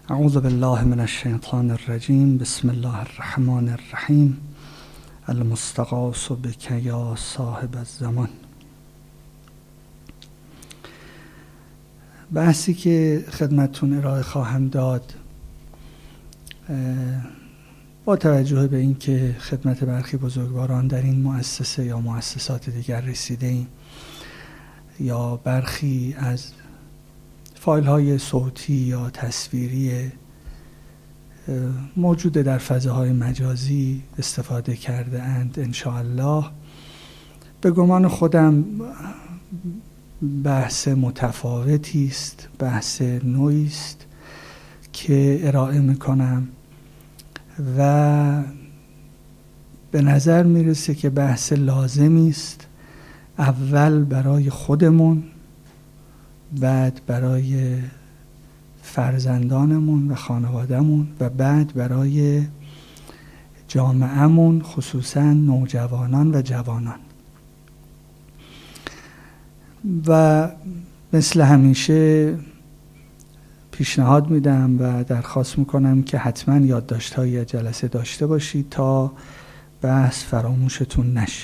اعوذ بالله من الشیطان الرجیم. بسم الله الرحمن الرحیم. المستغاث بک یا صاحب الزمان. بحثی که خدمتتون ارائه خواهم داد با توجه به اینکه خدمت برخی بزرگواران در این مؤسسه یا مؤسسات دیگر رسیده‌ایم یا برخی از فایل های صوتی یا تصویری موجود در فضاهای مجازی استفاده کرده اند، انشاءالله به گمان خودم بحث متفاوتی است، بحث نوعی است که ارائه میکنم و به نظر میرسه که بحث لازمی است، اول برای خودمون، بعد برای فرزندانمون و خانوادهمون و بعد برای جامعهمون، خصوصا نوجوانان و جوانان. و مثل همیشه پیشنهاد میدم و درخواست میکنم که حتما یادداشت‌های از جلسه داشته باشید تا بحث فراموشتون نشه.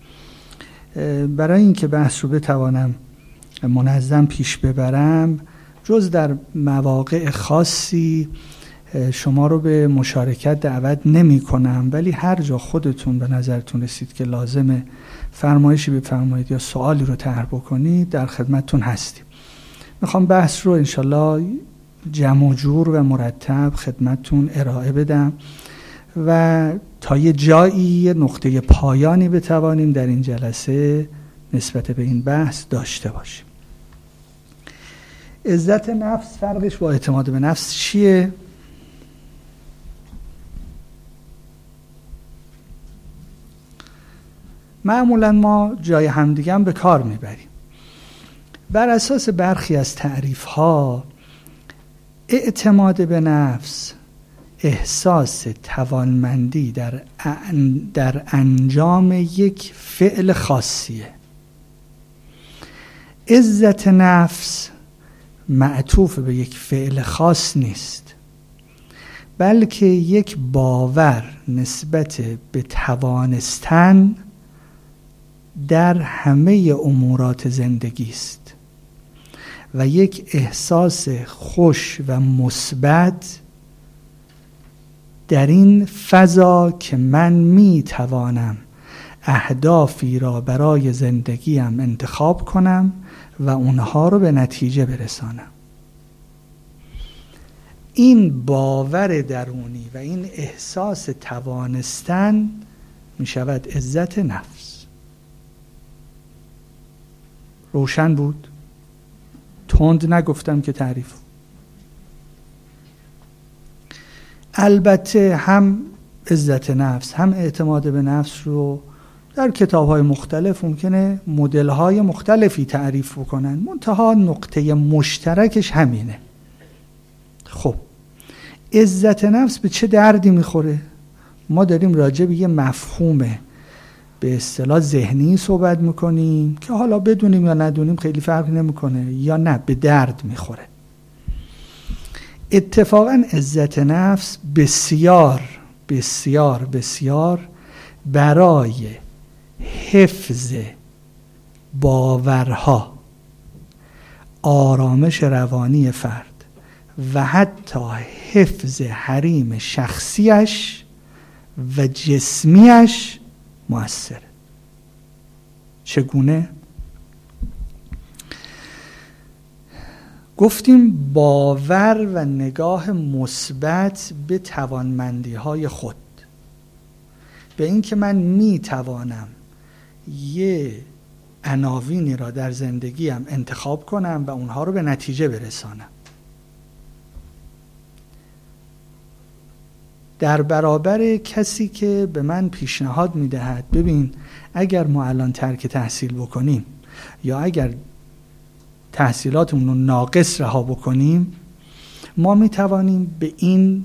برای اینکه بحث رو بتوانم منظم پیش ببرم، جز در مواقع خاصی شما رو به مشارکت دعوت نمی کنم، ولی هر جا خودتون به نظرتون رسید که لازمه فرمایشی بفرمایید یا سوالی رو طرح بکنید، در خدمتتون هستیم. میخوام بحث رو انشالله جمع و جور و مرتب خدمتتون ارائه بدم و تا یه جایی نقطه پایانی بتوانیم در این جلسه نسبت به این بحث داشته باشیم. عزت نفس فرقش با اعتماد به نفس چیه؟ معمولا ما جای همدیگه هم به کار میبریم. بر اساس برخی از تعریف ها اعتماد به نفس احساس توانمندی در انجام یک فعل خاصیه. عزت نفس معطوف به یک فعل خاص نیست، بلکه یک باور نسبت به توانستن در همه امورات زندگی است و یک احساس خوش و مثبت در این فضا که من می توانم اهدافی را برای زندگیم انتخاب کنم و اونها رو به نتیجه برسانم. این باور درونی و این احساس توانستن می شود عزت نفس. روشن بود؟ تند نگفتم که تعریف. البته هم عزت نفس هم اعتماد به نفس رو در کتاب‌های مختلف ممکنه مدل‌های مختلفی تعریف بکنن، منتها نقطه مشترکش همینه. خب عزت نفس به چه دردی میخوره؟ ما داریم راجع به یه مفهوم به اصطلاح ذهنی صحبت میکنیم که حالا بدونیم یا ندونیم خیلی فرقی نمیکنه، یا نه به درد میخوره. اتفاقا عزت نفس بسیار بسیار بسیار برای حفظ باورها، آرامش روانی فرد و حتی حفظ حریم شخصیش و جسمیش مؤثره. چگونه؟ گفتیم باور و نگاه مثبت به توانمندی‌های خود، به این که من می توانم یه عناوینی را در زندگیم انتخاب کنم و اونها رو به نتیجه برسانم. در برابر کسی که به من پیشنهاد می دهد ببین اگر ما الان ترک تحصیل بکنیم یا اگر تحصیلاتمون رو ناقص رها بکنیم، ما می توانیم به این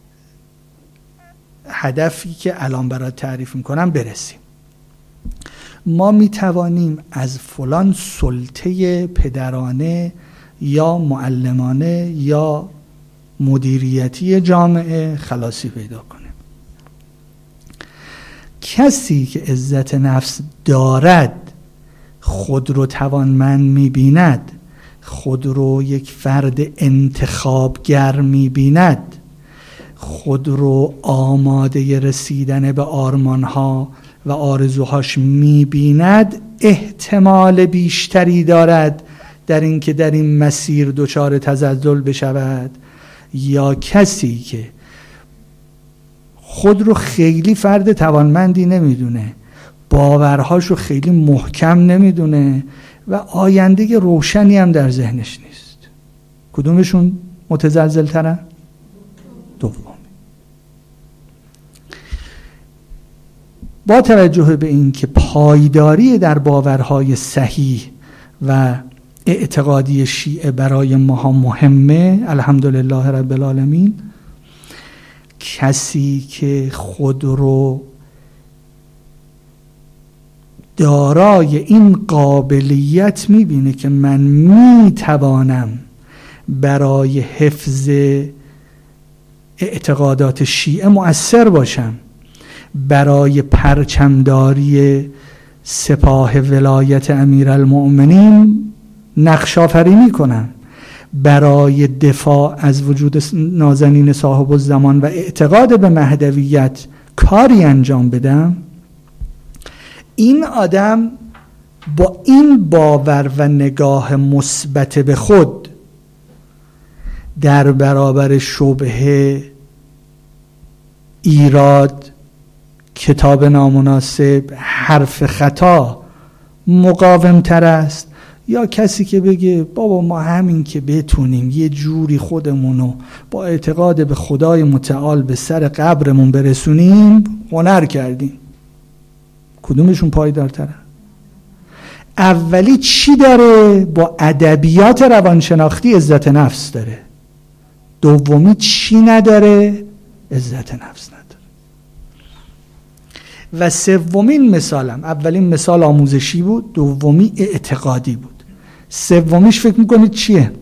هدفی که الان برات تعریف میکنم برسیم. ما می توانیم از فلان سلطه پدرانه یا معلمانه یا مدیریتی جامعه خلاصی پیدا کنیم. کسی که عزت نفس دارد خود رو توانمند می‌بیند، خود رو یک فرد انتخابگر می‌بیند، خود رو آماده رسیدن به آرمان‌ها و آرزوهاش می‌بیند، احتمال بیشتری دارد در اینکه در این مسیر دچار تزلزل بشود، یا کسی که خود رو خیلی فرد توانمندی نمیدونه، باورهاشو خیلی محکم نمیدونه و آینده روشنی هم در ذهنش نیست. کدومشون متزلزل ترن؟ دومی. با توجه به این که پایداری در باورهای صحیح و اعتقادی شیعه برای ما مهمه، الحمدلله رب العالمین، کسی که خود رو دارای این قابلیت میبینه که من میتوانم برای حفظ اعتقادات شیعه مؤثر باشم، برای پرچمداری سپاه ولایت امیرالمؤمنین نقش آفرینی کنم، برای دفاع از وجود نازنین صاحب الزمان و اعتقاد به مهدویت کاری انجام بدم، این آدم با این باور و نگاه مثبت به خود در برابر شبهه، ایراد، کتاب نامناسب، حرف خطا مقاوم تر است، یا کسی که بگه بابا ما همین که بتونیم یه جوری خودمونو با اعتقاد به خدای متعال به سر قبرمون برسونیم هنر کردیم. کدومشون پایدارتره؟ اولی چی داره؟ با ادبیات روانشناختی عزت نفس داره. دومی چی نداره؟ عزت نفس نداره. و سومین مثالم، اولین مثال آموزشی بود، دومی اعتقادی بود، سومیش فکر میکنید چیه؟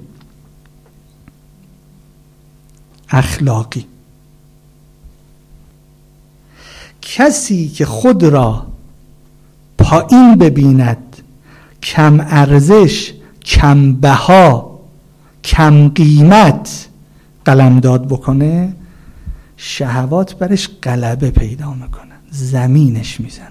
اخلاقی. کسی که خود را پایین ببیند، کم ارزش، کم بها، کم قیمت قلمداد بکنه، شهوات برش غلبه پیدا میکنه، زمینش میزنه.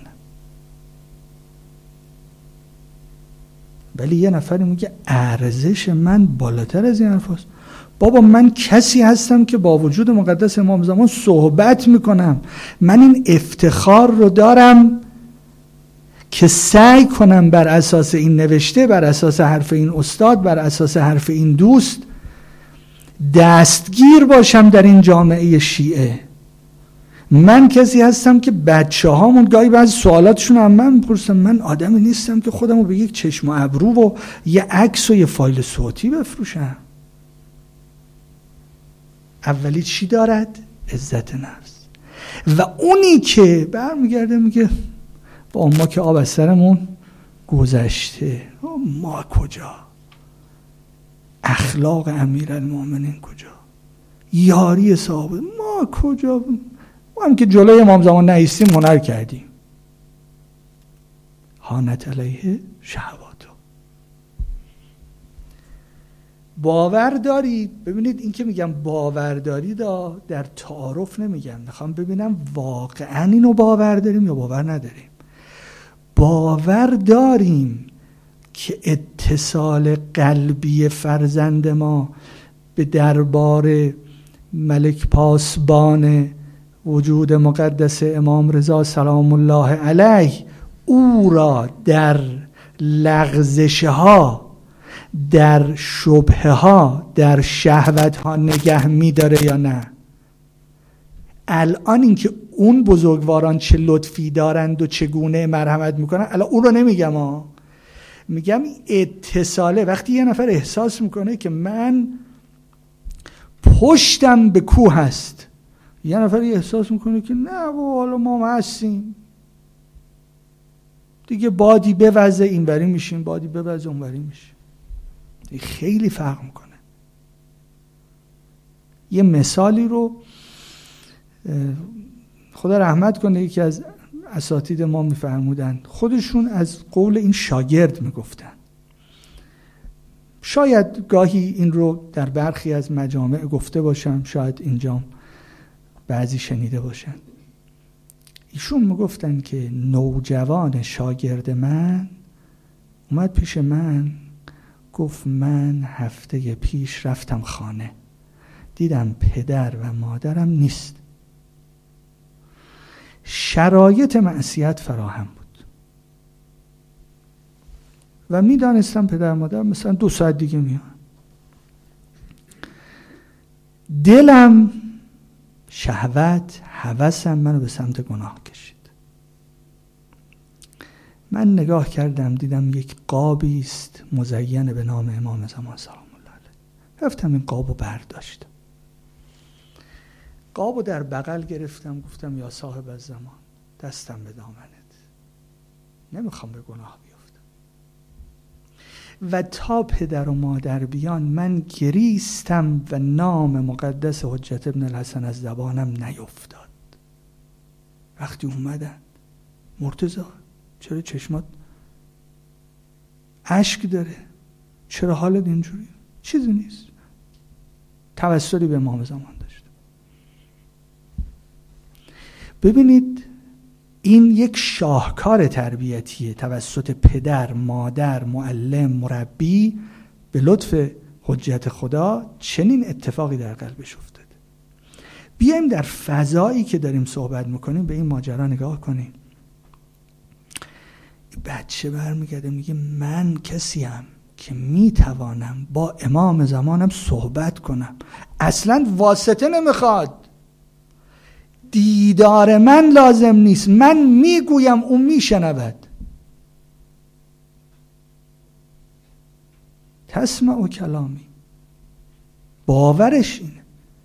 ولی یه نفری میگه ارزش من بالاتر از این حرف هست. بابا من کسی هستم که با وجود مقدس امام زمان صحبت میکنم، من این افتخار رو دارم که سعی کنم بر اساس این نوشته، بر اساس حرف این استاد، بر اساس حرف این دوست دستگیر باشم در این جامعه شیعه. من کسی هستم که بچه هامون گاهی بعضی سوالاتشون هم من میپرسم، من آدمی نیستم که خودمو به یک چشم و ابرو و یه عکس و یه فایل صوتی بفروشم. اولی چی دارد؟ عزت نفس. و اونی که برمیگرده میگه با ما که آب از سرمون گذشته، ما کجا؟ اخلاق امیرالمومنین کجا؟ یاری صحابه ما کجا؟ ما هم که جلوی امام زمان نایستیم هنر کردیم. هانت علیه شهواتو. باور دارید؟ ببینید این که میگم باور دارید در تعارف نمیگم، میخوام ببینم واقعا اینو باور داریم یا باور نداریم. باور داریم که اتصال قلبی فرزند ما به دربار ملک پاسبان وجود مقدس امام رضا سلام الله علیه او را در لغزش‌ها، در شبهه‌ها، در شهوت‌ها نگه می‌داره یا نه؟ الان اینکه اون بزرگواران چه لطفی دارند و چگونه مرحمت میکنن الان اون رو نمیگم میگم اتصاله. وقتی یه نفر احساس میکنه که من پشتم به کوه هست، یه نفر احساس میکنه که نه حالا ما هستیم دیگه، بادی بوزه اینوری میشیم، بادی بوزه اونوری میشیم. خیلی فرق میکنه. یه مثالی رو خدا رحمت کنه یکی از اساتید ما میفرمودن، خودشون از قول این شاگرد میگفتن. شاید گاهی این رو در برخی از مجامع گفته باشم، شاید اینجا بعضی شنیده باشن. ایشون میگفتن که نوجوان شاگرد من اومد پیش من، گفت من هفته پیش رفتم خانه، دیدم پدر و مادرم نیست، شرایط معصیت فراهم بود و میدانستم پدر و مادر مثلا 2 ساعت دیگه میان. دلم، شهوت، هوسم منو به سمت گناه کشید. من نگاه کردم دیدم یک قابی است مزین به نام امام زمان سلام الله علیه. رفتم این قابو برداشتم، قابو در بغل گرفتم، گفتم یا صاحب الزمان دستم به دامنت، نمیخوام به گناه بیفتم. و تا پدر و مادر بیان من گریستم و نام مقدس حجت ابن الحسن از زبانم نیفتاد. وقتی اومدن مرتضی چرا چشمات اشک داره، چرا حالت اینجوری؟ چیزی نیست، توسلی به امام زمان داشت. ببینید این یک شاهکار تربیتیه توسط پدر، مادر، معلم، مربی به لطف حجت خدا چنین اتفاقی در قلبش افتاده. بیایم در فضایی که داریم صحبت میکنیم به این ماجرا نگاه کنیم. بچه برمیگرده میگه من کسیم که میتوانم با امام زمانم صحبت کنم، اصلا واسطه نمیخواد، دیدار من لازم نیست، من میگویم اون میشنود. تسمع کلامی، باورش اینه.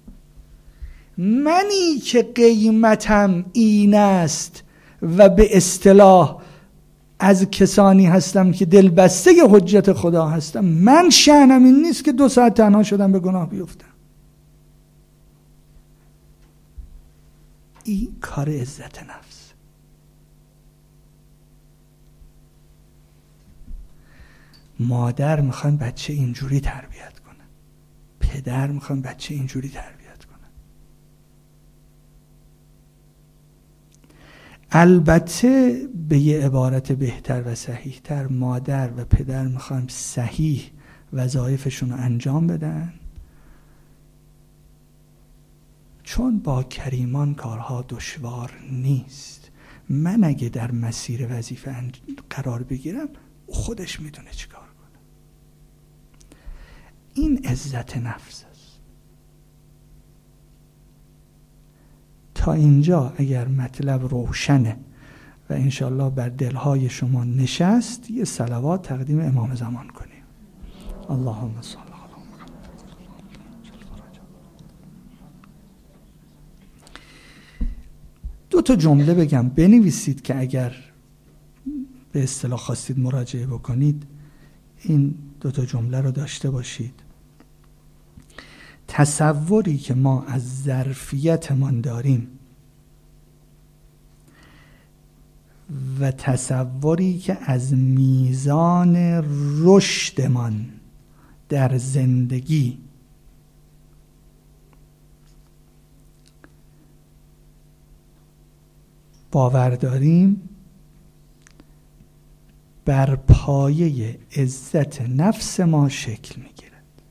منی که قیمتم این است و به اصطلاح از کسانی هستم که دلبسته حجت خدا هستم، من شأنم این نیست که 2 ساعت تنها شدم به گناه بیفتم. این کار عزت نفس. مادر میخوان بچه اینجوری تربیت کنه، پدر میخوان بچه اینجوری تربیت کنه. البته به یه عبارت بهتر و صحیح تر، مادر و پدر میخوان صحیح وظایفشون رو انجام بدن، چون با کریمان کارها دشوار نیست. من اگه در مسیر وظیفه قرار بگیرم خودش میدونه چی کار کنه. این عزت نفس است. تا اینجا اگر مطلب روشنه و انشالله بر دلهای شما نشست، یه صلوات تقدیم امام زمان کنیم. اللهم صل. 2 جمله بگم بنویسید که اگر به اصطلاح خواستید مراجعه بکنید این 2 جمله رو داشته باشید. تصوری که ما از ظرفیتمان داریم و تصوری که از میزان رشدمان در زندگی باور داریم بر پایه عزت نفس ما شکل میگیرد.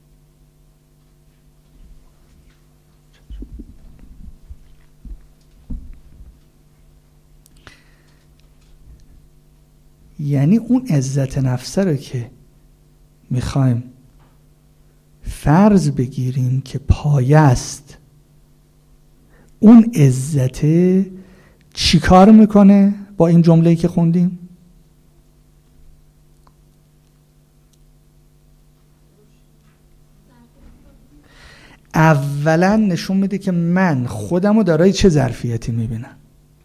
یعنی اون عزت نفس رو که میخوایم فرض بگیریم که پایه است، اون عزت چی کار میکنه با این جمله‌ای که خوندیم؟ اولا نشون میده که من خودم رو دارای چه ظرفیتی میبینم،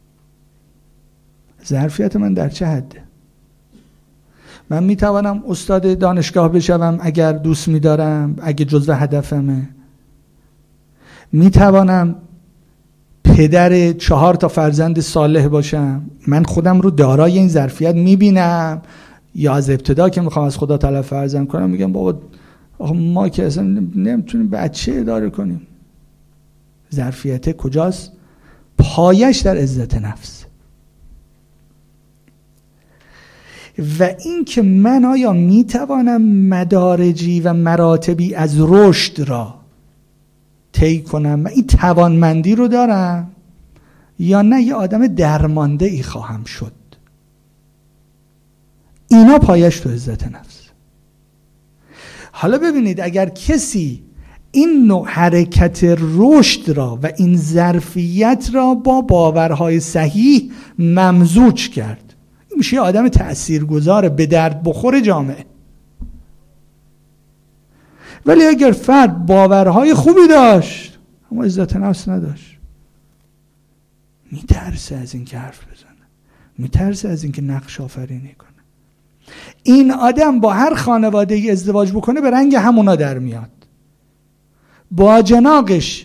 ظرفیت من در چه حده. من میتوانم استاد دانشگاه بشوم اگر دوست میدارم، اگه جزو هدفمه، میتوانم پدر 4 فرزند صالح باشم، من خودم رو دارای این ظرفیت میبینم، یا از ابتدا که میخوام از خدا طلب فرزند کنم میگم بابا ما که اصلا نمیتونیم بچه اداره کنیم. ظرفیت کجاست؟ پایش در عزت نفس. و این که من آیا میتوانم مدارجی و مراتبی از رشد را طی کنم، من این توانمندی رو دارم یا نه یه آدم درمانده ای خواهم شد. اینا پایش تو عزت نفس. حالا ببینید اگر کسی این نوع حرکت رشد را و این ظرفیت را با باورهای صحیح ممزوج کرد، این میشه آدم تأثیرگذار به درد بخور جامعه. ولی اگر فرد باورهای خوبی داشت اما عزت نفس نداشت، میترسه از این که حرف بزنه، میترسه از این که نقش آفرینی کنه. این آدم با هر خانواده ای ازدواج بکنه به رنگ همونا در میاد، با جناقش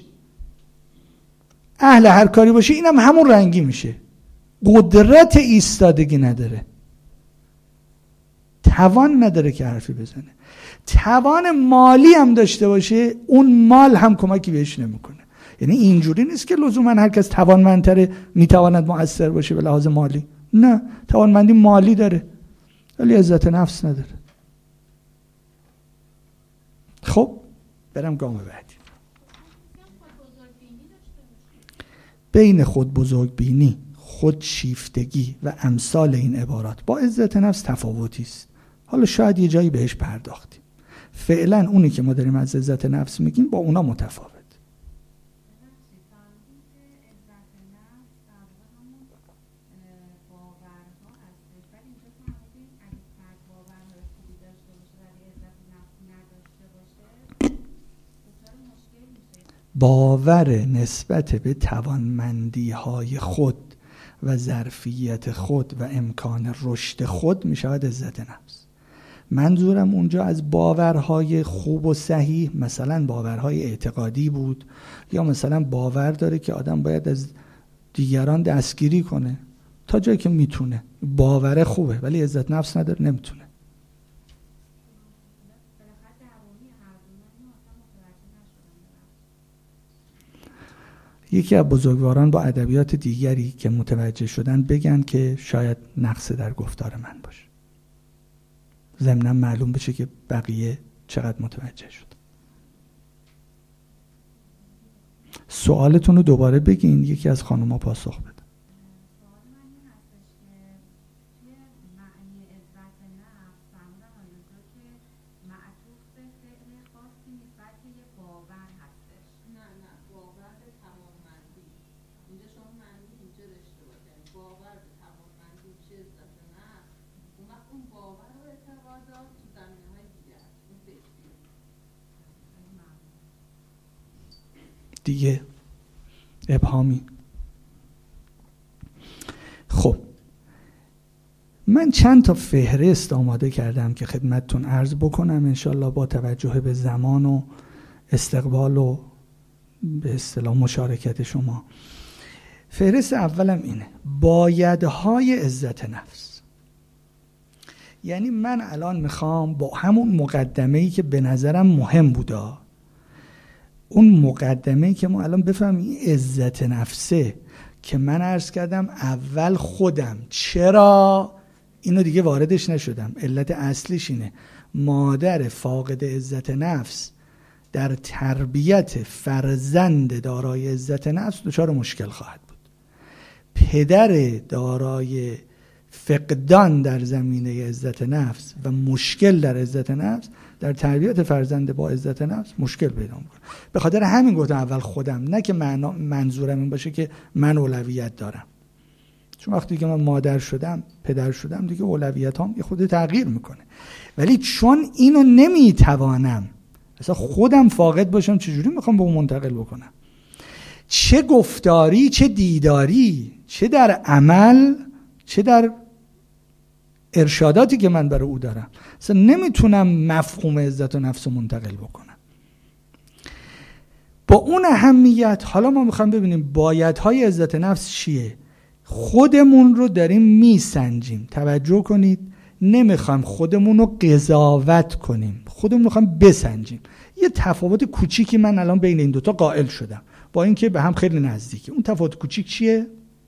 اهل هر کاری باشه اینم همون رنگی میشه. قدرت ایستادگی نداره، توان نداره که حرفی بزنه. توان مالی هم داشته باشه اون مال هم کمکی بهش نمیکنه. یعنی اینجوری نیست که لزوما هر کس توانمندتره میتواند مؤثر باشه به لحاظ مالی. نه، توانمندی مالی داره ولی عزت نفس نداره. خب برم گام بعدی. بین خود بزرگ بینی، خود شیفتگی و امثال این عبارات با عزت نفس تفاوتی است. حالا شاید یه جایی بهش پرداختیم. فعلا اونی که ما داریم از عزت نفس میگیم با اونا متفاوت. باور نسبت به توانمندی های خود و ظرفیت خود و امکان رشد خود می شود عزت نفس. منظورم اونجا از باورهای خوب و صحیح مثلا باورهای اعتقادی بود، یا مثلا باور داره که آدم باید از دیگران دستگیری کنه تا جایی که میتونه. باور خوبه ولی عزت نفس نداره، نمیتونه. یکی از بزرگواران با ادبیات دیگری که متوجه شدن بگن که شاید نقص در گفتار من باشه، ضمناً معلوم بشه که بقیه چقدر متوجه شد. سوالتون رو دوباره بگین، یکی از خانوما پاسخ بده. دیگه ابهامی. خب من چند تا فهرست آماده کردم که خدمتتون عرض بکنم انشالله با توجه به زمان و استقبال و به اصطلاح مشارکت شما. فهرست اولم اینه: بایدهای عزت نفس. یعنی من الان میخوام با همون مقدمه‌ای که به نظرم مهم بودا، اون مقدمه‌ای که ما الان بفهمیم عزت نفسه که من عرض کردم اول خودم، چرا اینو دیگه واردش نشدم، علت اصلیش اینه مادر فاقد عزت نفس در تربیت فرزند دارای عزت نفس دچار مشکل خواهد بود. پدر دارای فقدان در زمینه عزت نفس و مشکل در عزت نفس در تربیت فرزند با عزت نفس مشکل پیدا میکنه. به خاطر همین گفتم اول خودم، نه که منظورم این باشه که من اولویت دارم، چون وقتی که من مادر شدم پدر شدم دیگه اولویتام یه خود تغییر میکنه. ولی چون اینو نمیتوانم اصلا خودم فاقد باشم، چجوری میخوام به اون منتقل بکنم؟ چه گفتاری، چه دیداری، چه در عمل، چه در ارشاداتی که من برای او دارم، اصلا نمیتونم مفهوم عزت و نفس رو منتقل بکنم. با اون اهمیت حالا ما میخوایم ببینیم بایدهای عزت نفس چیه. خودمون رو داریم میسنجیم. توجه کنید، نمیخوایم خودمون رو قضاوت کنیم، خودمون رو میخوایم بسنجیم. یه تفاوت کوچیکی من الان بین این دوتا قائل شدم، با اینکه به هم خیلی نزدیکه. اون تفاوت کوچیک چیه؟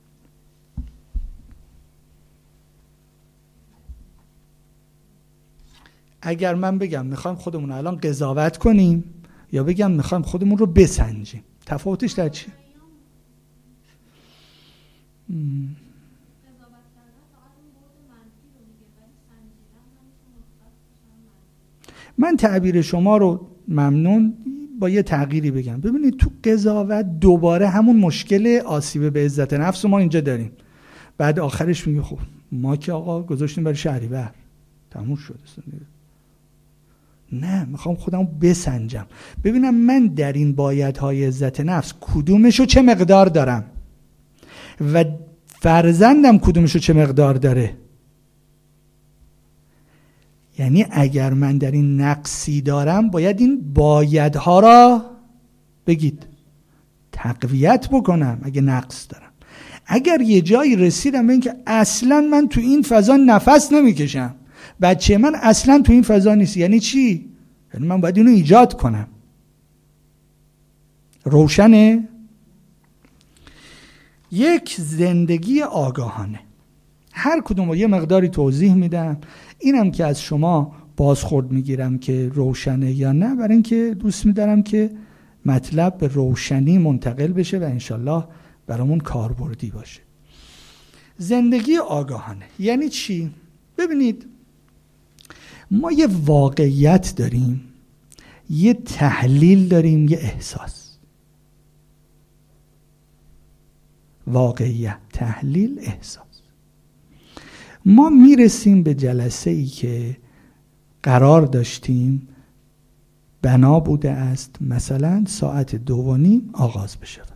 اگر من بگم میخوایم خودمون رو الان قضاوت کنیم یا بگم میخوایم خودمون رو بسنجیم، تفاوتش در چیه؟ من تعبیر شما رو ممنون، با یه تغییری بگم. ببینید تو قضاوت دوباره همون مشکل آسیب به عزت نفس رو ما اینجا داریم. بعد آخرش میگه خب ما که آقا گذاشتیم برای شهریور تموم شد. نه، میخوام خودمو بسنجم، ببینم من در این بایدهای عزت نفس کدومشو چه مقدار دارم و فرزندم کدومشو چه مقدار داره. یعنی اگر من در این نقصی دارم باید این بایدها را بگید تقویت بکنم اگه نقص دارم. اگر یه جایی رسیدم به این که اصلا من تو این فضا نفس نمیکشم، بچه من اصلا تو این فضا نیست، یعنی چی؟ یعنی من باید اینو ایجاد کنم. روشنه؟ یک زندگی آگاهانه. هر کدوم رو یه مقداری توضیح میدم، اینم که از شما بازخورد میگیرم که روشنه یا نه، برای اینکه دوست میدارم که مطلب به روشنی منتقل بشه و انشالله برامون کاربردی باشه. زندگی آگاهانه یعنی چی؟ ببینید ما یه واقعیت داریم، یه تحلیل داریم، یه احساس. واقعیت، تحلیل، احساس. ما میرسیم به جلسه ای که قرار داشتیم بنا بوده است مثلا ساعت 2:30 آغاز بشود.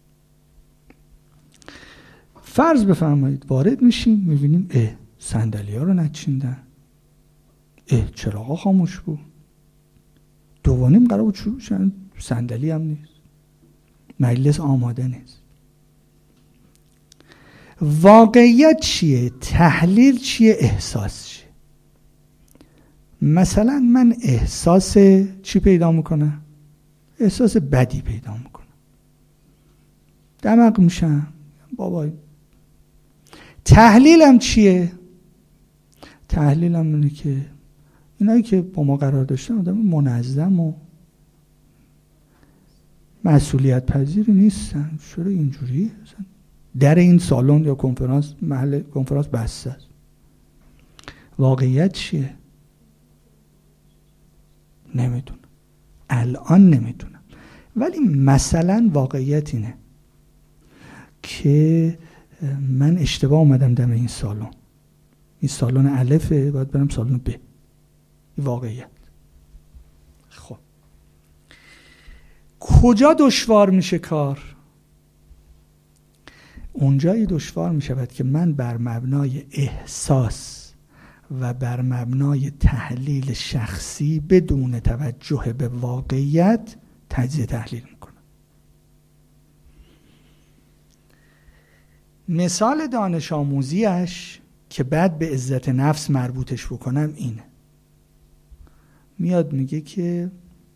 فرض بفرمایید وارد میشیم میبینیم صندلی ها رو نچیندن، چراغا خاموش بود، 2:30 قرار بود شروع شد، صندلی هم نیست، مجلس آماده نیست. واقعیت چیه؟ تحلیل چیه؟ احساس چیه؟ مثلا من احساس چی پیدا میکنم؟ احساس بدی پیدا میکنم، دمق میشم، بابا. تحلیلم چیه؟ تحلیلم اینه که اینایی که با ما قرار داشتن آدم منظم و مسئولیت پذیری نیستن. چرا اینجوری؟ در این سالن یا کنفرانس، محل کنفرانس بسته است. واقعیت چیه؟ نمیدونم، الان نمیدونم. ولی مثلا واقعیت اینه که من اشتباه اومدم دم این سالن. این سالن الفه، باید برم سالن ب. این واقعیت. خب کجا دشوار میشه کار؟ اونجایی دشوار میشود که من بر مبنای احساس و بر مبنای تحلیل شخصی بدون توجه به واقعیت تجزیه تحلیل میکنم. مثال دانش آموزیش که بعد به عزت نفس مربوطش بکنم اینه. میاد میگه که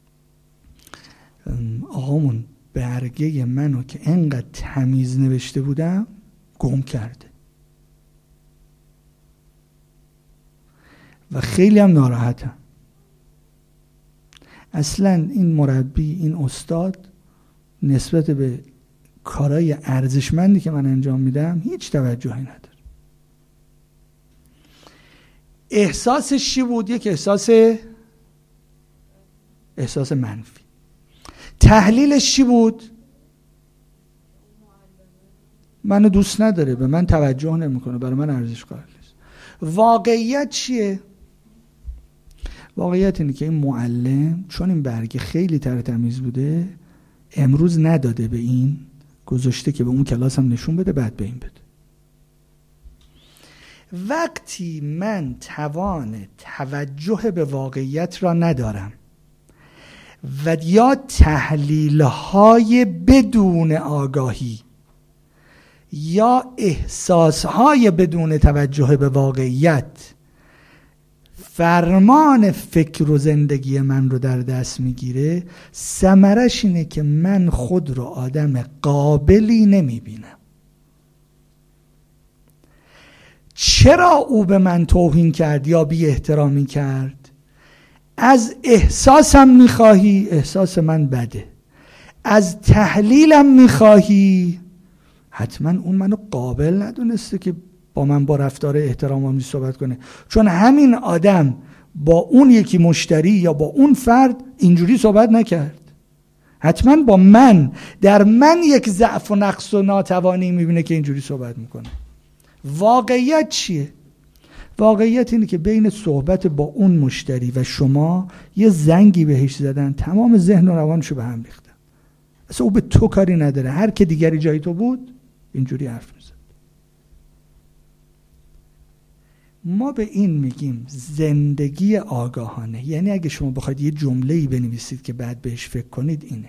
آقامون برگه منو که انقدر تمیز نوشته بودم گم کرده و خیلی هم ناراحتم. اصلا این مربی، این استاد نسبت به کارهای ارزشمندی که من انجام میدم هیچ توجهی نداره. احساسش چی بود؟ یک احساس منفی. تحلیلش چی بود؟ منو دوست نداره، به من توجه نمیکنه، برای من ارزش قائل نیست. واقعیت چیه؟ واقعیت اینه که این معلم چون این برگه خیلی تمیز بوده امروز نداده به این، گذاشته که به اون کلاس هم نشون بده بعد به این بده. وقتی من توان توجه به واقعیت را ندارم و یا تحلیل‌های بدون آگاهی یا احساس‌های بدون توجه به واقعیت فرمان فکر و زندگی من رو در دست میگیره، ثمرش اینه که من خود رو آدم قابلی نمیبینم. چرا او به من توهین کرد یا بی احترامی کرد؟ از احساسم میخواهی؟ احساس من بده. از تحلیلم میخواهی؟ حتما اون منو قابل ندونسته که با من با رفتار احترام‌آمیز صحبت کنه، چون همین آدم با اون یکی مشتری یا با اون فرد اینجوری صحبت نکرد. حتما با من، در من یک ضعف و نقص و ناتوانی میبینه که اینجوری صحبت میکنه. واقعیت چیه؟ واقعیت اینه که بین صحبت با اون مشتری و شما یه زنگی بهش زدن، تمام ذهن و روانشو به هم ریختن. اصلا او به تو کاری نداره، هر که دیگری جای تو بود اینجوری حرف میزد. ما به این میگیم زندگی آگاهانه. یعنی اگه شما بخواید یه جمله‌ای بنویسید که بعد بهش فکر کنید، اینه: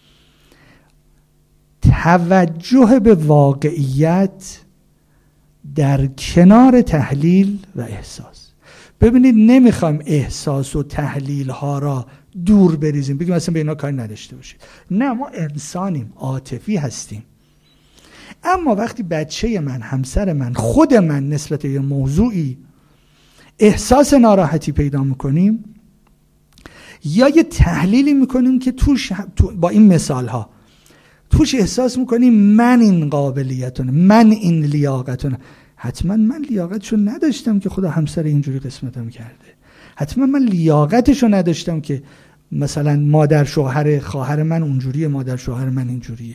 توجه به واقعیت در کنار تحلیل و احساس. ببینید نمیخوایم احساس و تحلیل ها را دور بریزیم، بگیم مثلا به اینا کاری نداشته باشید. نه، ما انسانیم، عاطفی هستیم. اما وقتی بچه من، همسر من، خود من نسبت به موضوعی احساس ناراحتی پیدا میکنیم یا یه تحلیلی میکنیم که توش با این مثال ها توش احساس میکنیم من این قابلیتونه، من این لیاقتونه. حتما من لیاقتشو نداشتم که خدا همسر اینجوری قسمتم کرده. حتما من لیاقتشو نداشتم که مثلا مادر شوهر خواهر من اونجوریه، مادر شوهر من اینجوریه.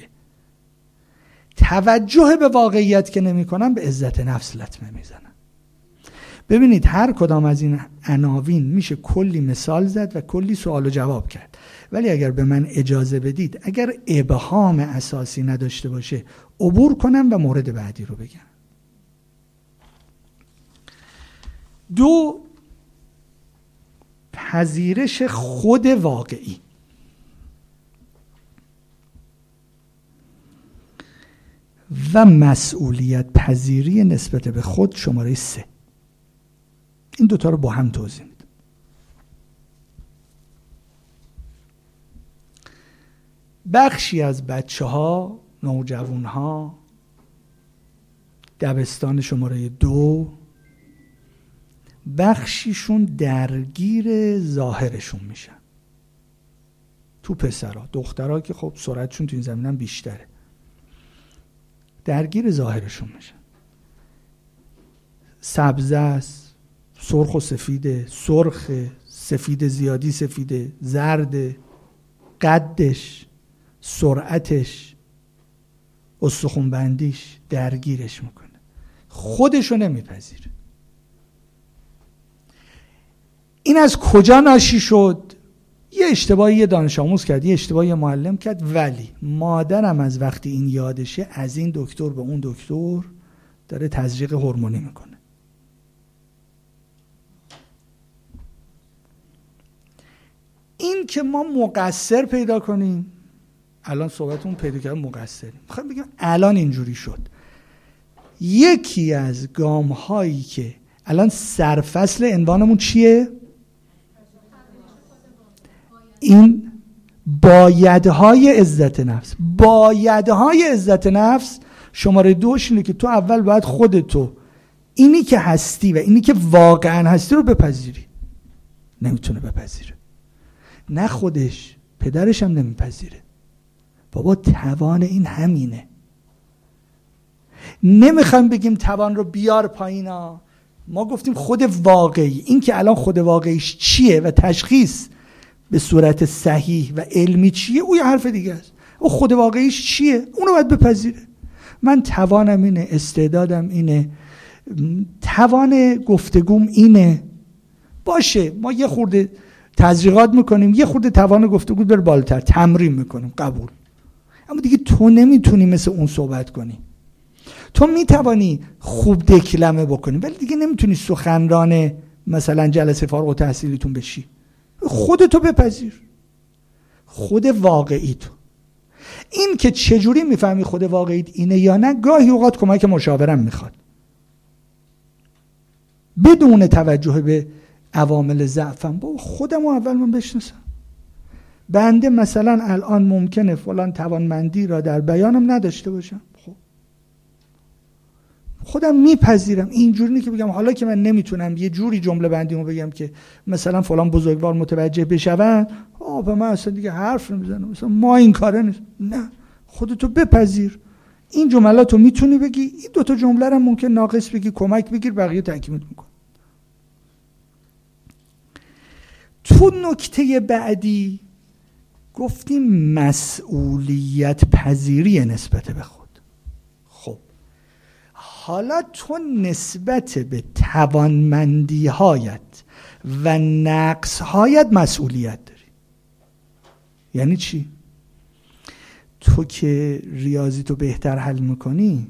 توجه به واقعیت که نمی کنم به عزت نفس لطمه میزنم. ببینید هر کدام از این عناوین میشه کلی مثال زد و کلی سوال و جواب کرد، ولی اگر به من اجازه بدید، اگر ابهام اساسی نداشته باشه عبور کنم و مورد بعدی رو بگم. 2. پذیرش خود واقعی. و مسئولیت پذیری نسبت به خود شماره 3. این دوتا رو با هم توضیح میدم. بخشی از بچه ها، نوجوان ها، دبستان شماره 2، بخشیشون درگیر ظاهرشون میشن. تو پسرها، دخترها که خب سرعتشون تو این زمینه هم بیشتره، درگیر ظاهرشون میشن. سبزه است، سرخ و سفیده، سرخ، سفید زیادی سفیده، زرد، قدش، سرعتش، استخون بندیش درگیرش میکنه. خودشو نمیپذیره. این از کجا ناشی شد؟ یه اشتباهی یه دانش آموز کرد، یه اشتباهی یه معلم کرد، ولی مادرم از وقتی این یادشه از این دکتر به اون دکتر داره تزریق هورمونی میکنه. این که ما مقصر پیدا کنیم، الان صحبتمون پیدا کردن مقصریم، میخوایم بگیم الان اینجوری شد. یکی از گام هایی که الان سرفصل عنوانمون چیه؟ این بایدهای عزت نفس. بایدهای عزت نفس شماره 2 اینه که تو اول باید خودتو، اینی که هستی و اینی که واقعا هستی رو بپذیری. نمیتونه بپذیره، نه خودش، پدرش هم نمیپذیره. بابا توان این همینه. نمیخوایم بگیم توان رو بیار پایینا، ما گفتیم خود واقعی. این که الان خود واقعیش چیه و تشخیص به صورت صحیح و علمی چیه، او یه حرف دیگه است. او خود واقعیش چیه، اونو باید بپذیره. من توانم اینه، استعدادم اینه، توان گفتگوم اینه. باشه، ما یه خورده تزریقات میکنیم، یه خورده توان گفتگو بر بالاتر تمرین میکنیم، قبول. اما دیگه تو نمیتونی مثل اون صحبت کنی. تو میتوانی خوب دکلمه بکنی، ولی دیگه نمیتونی سخنران مثلا جلسه فارغ التحصیلیتون بشی. خودتو بپذیر. خود واقعی تو. این که چجوری میفهمی خود واقعیت اینه یا نه، گاهی اوقات کمک مشاورم میخواد، بدون توجه به عوامل ضعفم. با خودم اول من بشناسم. بنده مثلا الان ممکنه فلان توانمندی را در بیانم نداشته باشم، خب خودم میپذیرم. اینجوری نیست که بگم حالا که من نمیتونم یه جوری جمله بندیمو بگم که مثلا فلان بزرگوار متوجه بشون، به من اصلا دیگه حرف نمیزنم، مثلا ما این کاره نیست. نه، خودتو بپذیر. این جملاتو میتونی بگی، این دوتا جمله رو ممکن ناقص بگی، کمک بگیر، بقیه تکمیل میکن. تو نکته بعدی گفتیم مسئولیت پذیری نسبت به خود. خب حالا تو نسبت به توانمندی هایت و نقص هایت مسئولیت داری. یعنی چی؟ تو که ریاضی تو بهتر حل میکنی،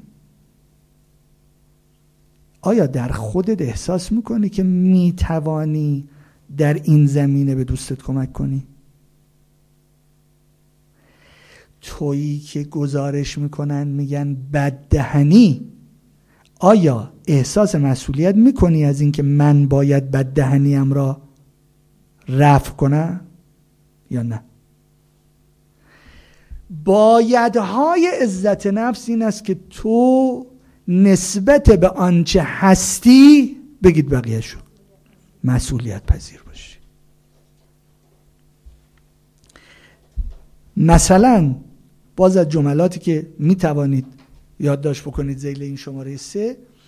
آیا در خودت احساس میکنی که میتوانی در این زمینه به دوستت کمک کنی؟ تویی که گزارش میکنن میگن بددهنی، آیا احساس مسئولیت میکنی از اینکه من باید بددهنیم را رفع کنم یا نه؟ بایدهای عزت نفس این است که تو نسبت به آنچه هستی، بگید بقیه شو، مسئولیت پذیر باشی. مثلا باز از جملاتی که میتوانید یادداشت بکنید ذیل این شماره 3،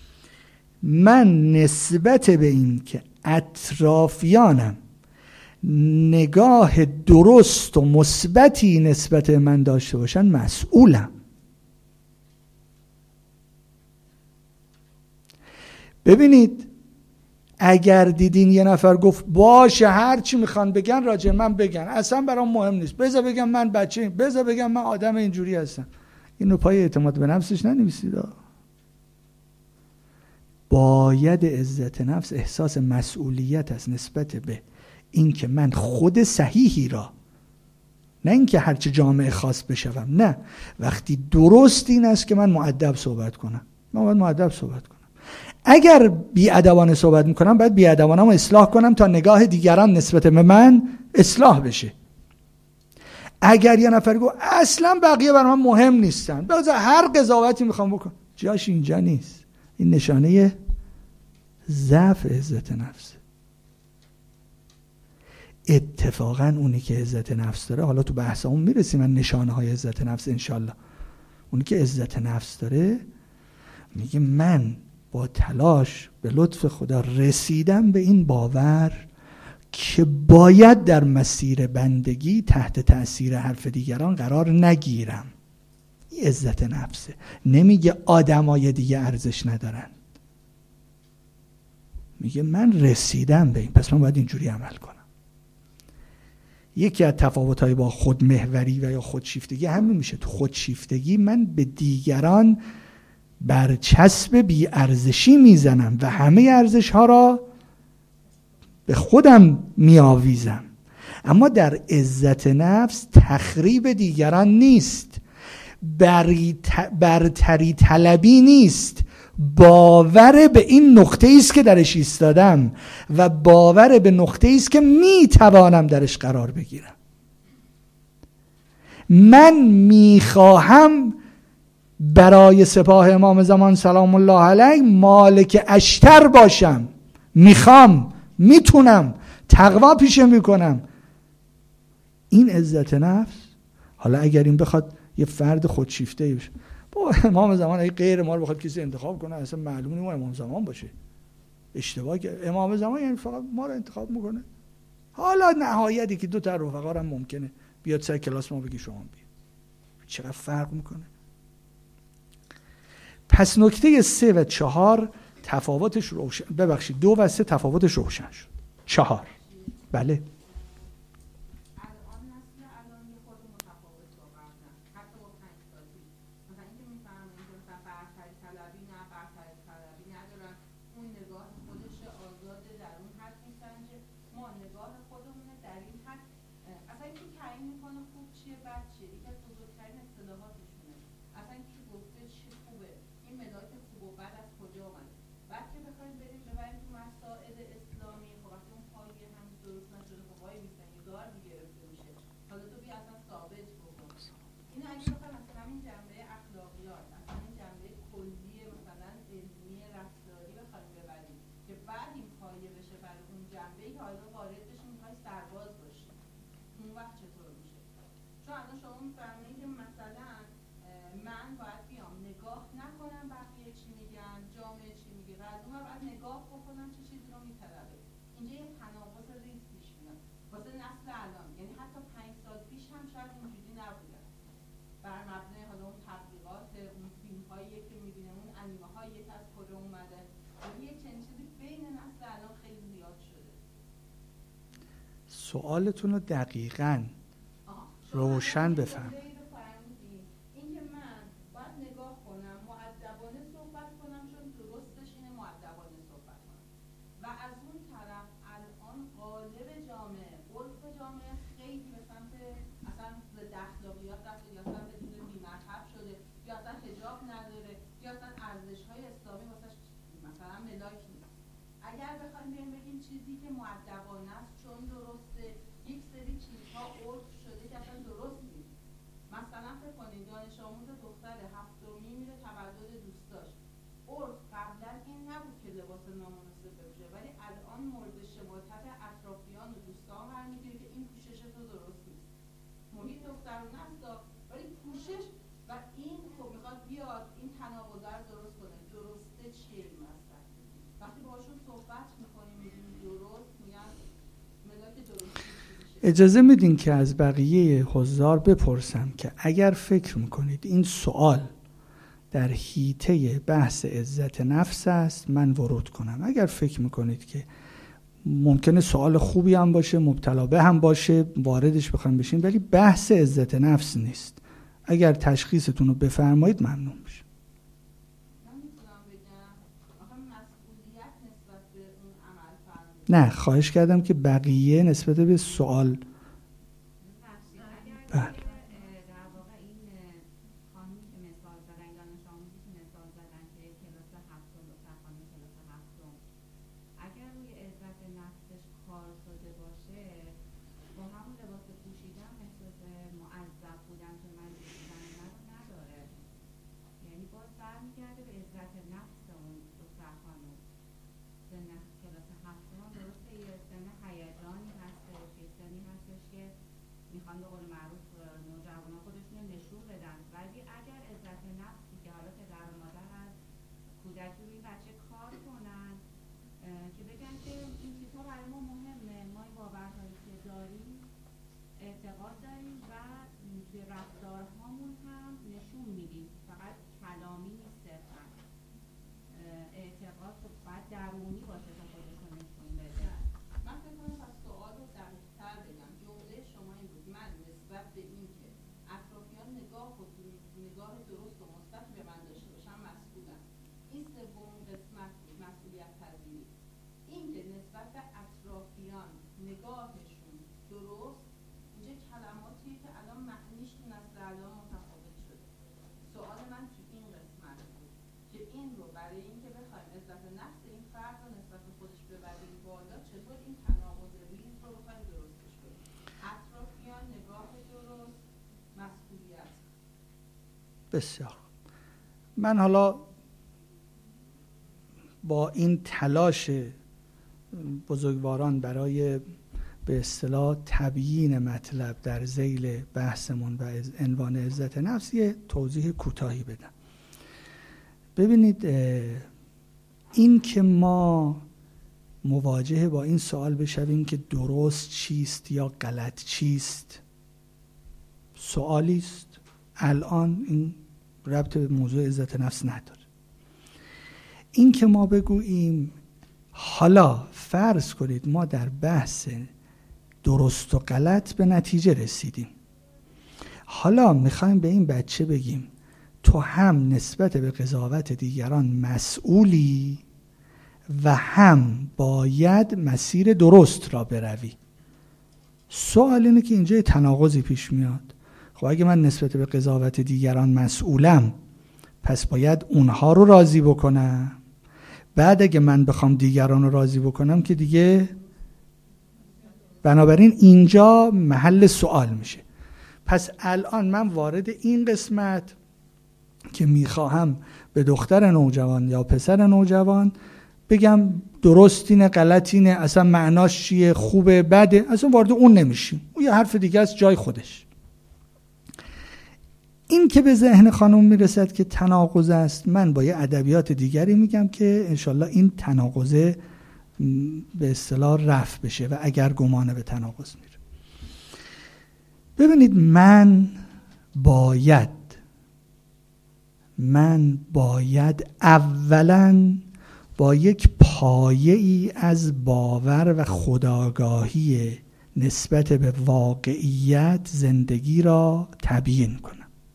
من نسبت به این که اطرافیانم نگاه درست و مثبتی نسبت به من داشته باشن مسئولم. ببینید اگر دیدین یه نفر گفت باشه هر چی میخوان بگن راجع من بگن، اصلا برام مهم نیست، بذار بگم من بچه، بذار بگم من آدم اینجوری هستم، اینو پای اعتماد به نفسش ننویسید. باید عزت نفس احساس مسئولیت است نسبت به این که من خود صحیحی را، نه اینکه هرچه جامعه خاص بشوم، نه، وقتی درست این است که من مؤدب صحبت کنم، من باید مؤدب صحبت کنم. اگر بی‌ادبانه صحبت میکنم باید بی‌ادبانه‌مو اصلاح کنم تا نگاه دیگران نسبت به من اصلاح بشه. اگر یه نفر گفت اصلا بقیه برای من مهم نیستن، بذار هر قضاوتی میخوام بکنم، جاش اینجا نیست. این نشانه ضعف عزت نفس. اتفاقا اونی که عزت نفس داره، حالا تو بحثمون میرسیم من نشانه های عزت نفس انشالله، اونی که عزت نفس داره میگه من با تلاش به لطف خدا رسیدم به این باور که باید در مسیر بندگی تحت تأثیر حرف دیگران قرار نگیرم. این عزت نفسه. نمیگه آدمای دیگه ارزش ندارن، میگه من رسیدم به این، پس من باید اینجوری عمل کنم. یکی از تفاوت‌های با خودمحوری و یا خودشیفتگی همین میشه. تو خودشیفتگی من به دیگران برچسب بی‌ارزشی میزنم و همه ارزش‌ها را به خودم میآویزم. اما در عزت نفس تخریب دیگران نیست، برتری طلبی نیست، باور به این نقطه است که درش ایستادم و باور به نقطه است که میتوانم درش قرار بگیرم. من میخواهم برای سپاه امام زمان سلام الله علیه مالک اشتر باشم، میخوام، میتونم، تقوا پیشه میکنم. این عزت نفس. حالا اگر این بخواد یه فرد خودشیفته بشه، با امام زمان اگه غیر ما رو بخواد کسی انتخاب کنه، اصلا معلوم نیست امام زمان باشه. اشتباه که امام زمان یعنی فقط ما رو انتخاب میکنه. حالا نهایتی که دو تا رفقا هم ممکنه بیاد سر کلاس ما بگی شما بیا. چقدر فرق میکنه. پس نکته 3 و 4 تفاوتش روشن، ببخشید 2 و 3 تفاوتش روشن شد. 4 بله. سوالتون رو دقیقاً روشن بفهم. این که من باید نگاه کنم مؤدبانه صحبت کنم چون درستش اینه مؤدبانه صحبت کنم و از اون طرف الان قالب جامعه عرف جامعه خیلی به سمت اصلا ضد اخلاقیات رفته یا اصلا بدون بی‌مذهب شده یا اصلا حجاب نداره یا اصلا ارزش‌های اسلامی واسش مثلا ملاک نیست. اگر بخوایم بریم بگیم چیزی که مؤدبانه است چون درسته، یک سری چیزها عرف شده که اصلا درست نیست. مثلا فکر کنید دانش آموز دختر هفتمی میره تولد دوستاش، عرف قبلا این نبود که لباس نامناسب بپوشه ولی الان مورد شماتت اطرافیان و دوستان قرار میگیره که این پوشش تو درست نیست. محیط دخترونه است ولی پوشش و این خب میخواد بیاد این تناقض رو درست کنه. درسته چیه این مثلا؟ وقتی باشون صحبت میکنیم میگیم درست، میگن ملاک درستی. اجازه میدین که از بقیه حضار بپرسم که اگر فکر میکنید این سوال در حیطه بحث عزت نفس است من ورود کنم. اگر فکر میکنید که ممکنه سوال خوبی هم باشه، مبتلا به هم باشه، واردش بخوایم بشیم، ولی بحث عزت نفس نیست. اگر تشخیصتون رو بفرمایید ممنون میشم. نه خواهش کردم که بقیه نسبت به سوال بله. در واقع این خانمی که مثال زدن، دانش آموزی که مثال زدن که کلاس هفتم دختر خانم کلاس هفتم اگر روی عزت نفسش کار شده باشه با همون لباس پوشیدن احساس معذب بودن که من پوشیدن من نداره، یعنی باز برمیگرده به عزت نفس اون دختر خانم. سن کلاس هفتم درسته یه سن هیجانی هستش، یه سنی هستش که میخوان به قول معروف نوجوانا خودشون رو نشون بدن، ولی اگر عزت نفسی که حالا پدر و مادر از کودکی روی بچه کار کنن که بگن که این چیزها برای ما مهمه، ما این باورهایی که داریم اعتقاد داریم و توی رفتارهامون هم نشون میدیم، فقط کلامی نیست صرفا. اعتقاد خب باید درونی باشه تا خودشون نشون بده. من فکر کنم پس سوال رو دقیق‌تر بگم. جمله شما این بود من نسبت به این که اطرافیان نگاه درست و مثبت به من داشته باشن مسئولم. این سوم قسمت مسئولیت پذیری. این که نسبت به اطرافیان نگاهشون درست، اینجا کلماتیه که الان معنیشون از الان متفاوت شده. سوال من تو این قسمت بود که این رو برای این که بخوایم عزت نفس این فرد رو نسبت به خودش ببریم بالا، چطور این تناقض ریز رو بخوایم درستش کنیم. اطرافیان نگاه درست، مسئولیت. بسیار. من حالا با این تلاش بزرگواران برای به اصطلاح تبیین مطلب در ذیل بحثمون و عنوان عزت نفس یه توضیح کوتاهی بدم. ببینید این که ما مواجه با این سوال بشویم که درست چیست یا غلط چیست سوالی است، الان این ربط به موضوع عزت نفس نداره. این که ما بگوییم حالا فرض کنید ما در بحث درست و غلط به نتیجه رسیدیم، حالا میخوایم به این بچه بگیم تو هم نسبت به قضاوت دیگران مسئولی و هم باید مسیر درست را بروی. سوال اینه که اینجا تناقضی پیش میاد. خب اگه من نسبت به قضاوت دیگران مسئولم پس باید اونها رو راضی بکنم، بعد اگه من بخوام دیگران رو راضی بکنم که دیگه، بنابراین اینجا محل سوال میشه. پس الان من وارد این قسمت که میخواهم به دختر نوجوان یا پسر نوجوان بگم درست اینه غلط اینه، اصلا معناش چیه، خوبه بده، اصلا وارد اون نمیشیم، اون یه حرف دیگه است جای خودش. این که به ذهن خانم میرسد که تناقض است، من با یه ادبیات دیگری میگم که انشالله این تناقض به اصطلاح رفع بشه و اگر گمانه به تناقض میره. ببینید من باید اولاً با یک پایه‌ای از باور و خودآگاهی نسبت به واقعیت زندگی را تبیین کنم.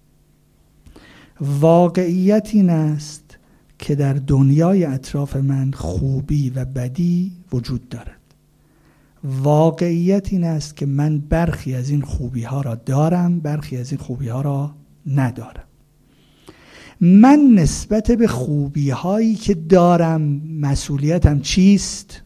واقعیت این است که در دنیای اطراف من خوبی و بدی وجود دارد. واقعیت این است که من برخی از این خوبی ها را دارم، برخی از این خوبی ها را ندارم. من نسبت به خوبی هایی که دارم مسئولیتم چیست؟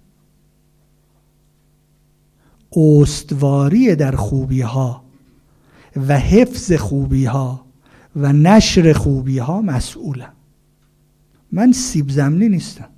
استواری در خوبی ها و حفظ خوبی ها و نشر خوبی ها مسئولم. من سیب زمینی نیستم.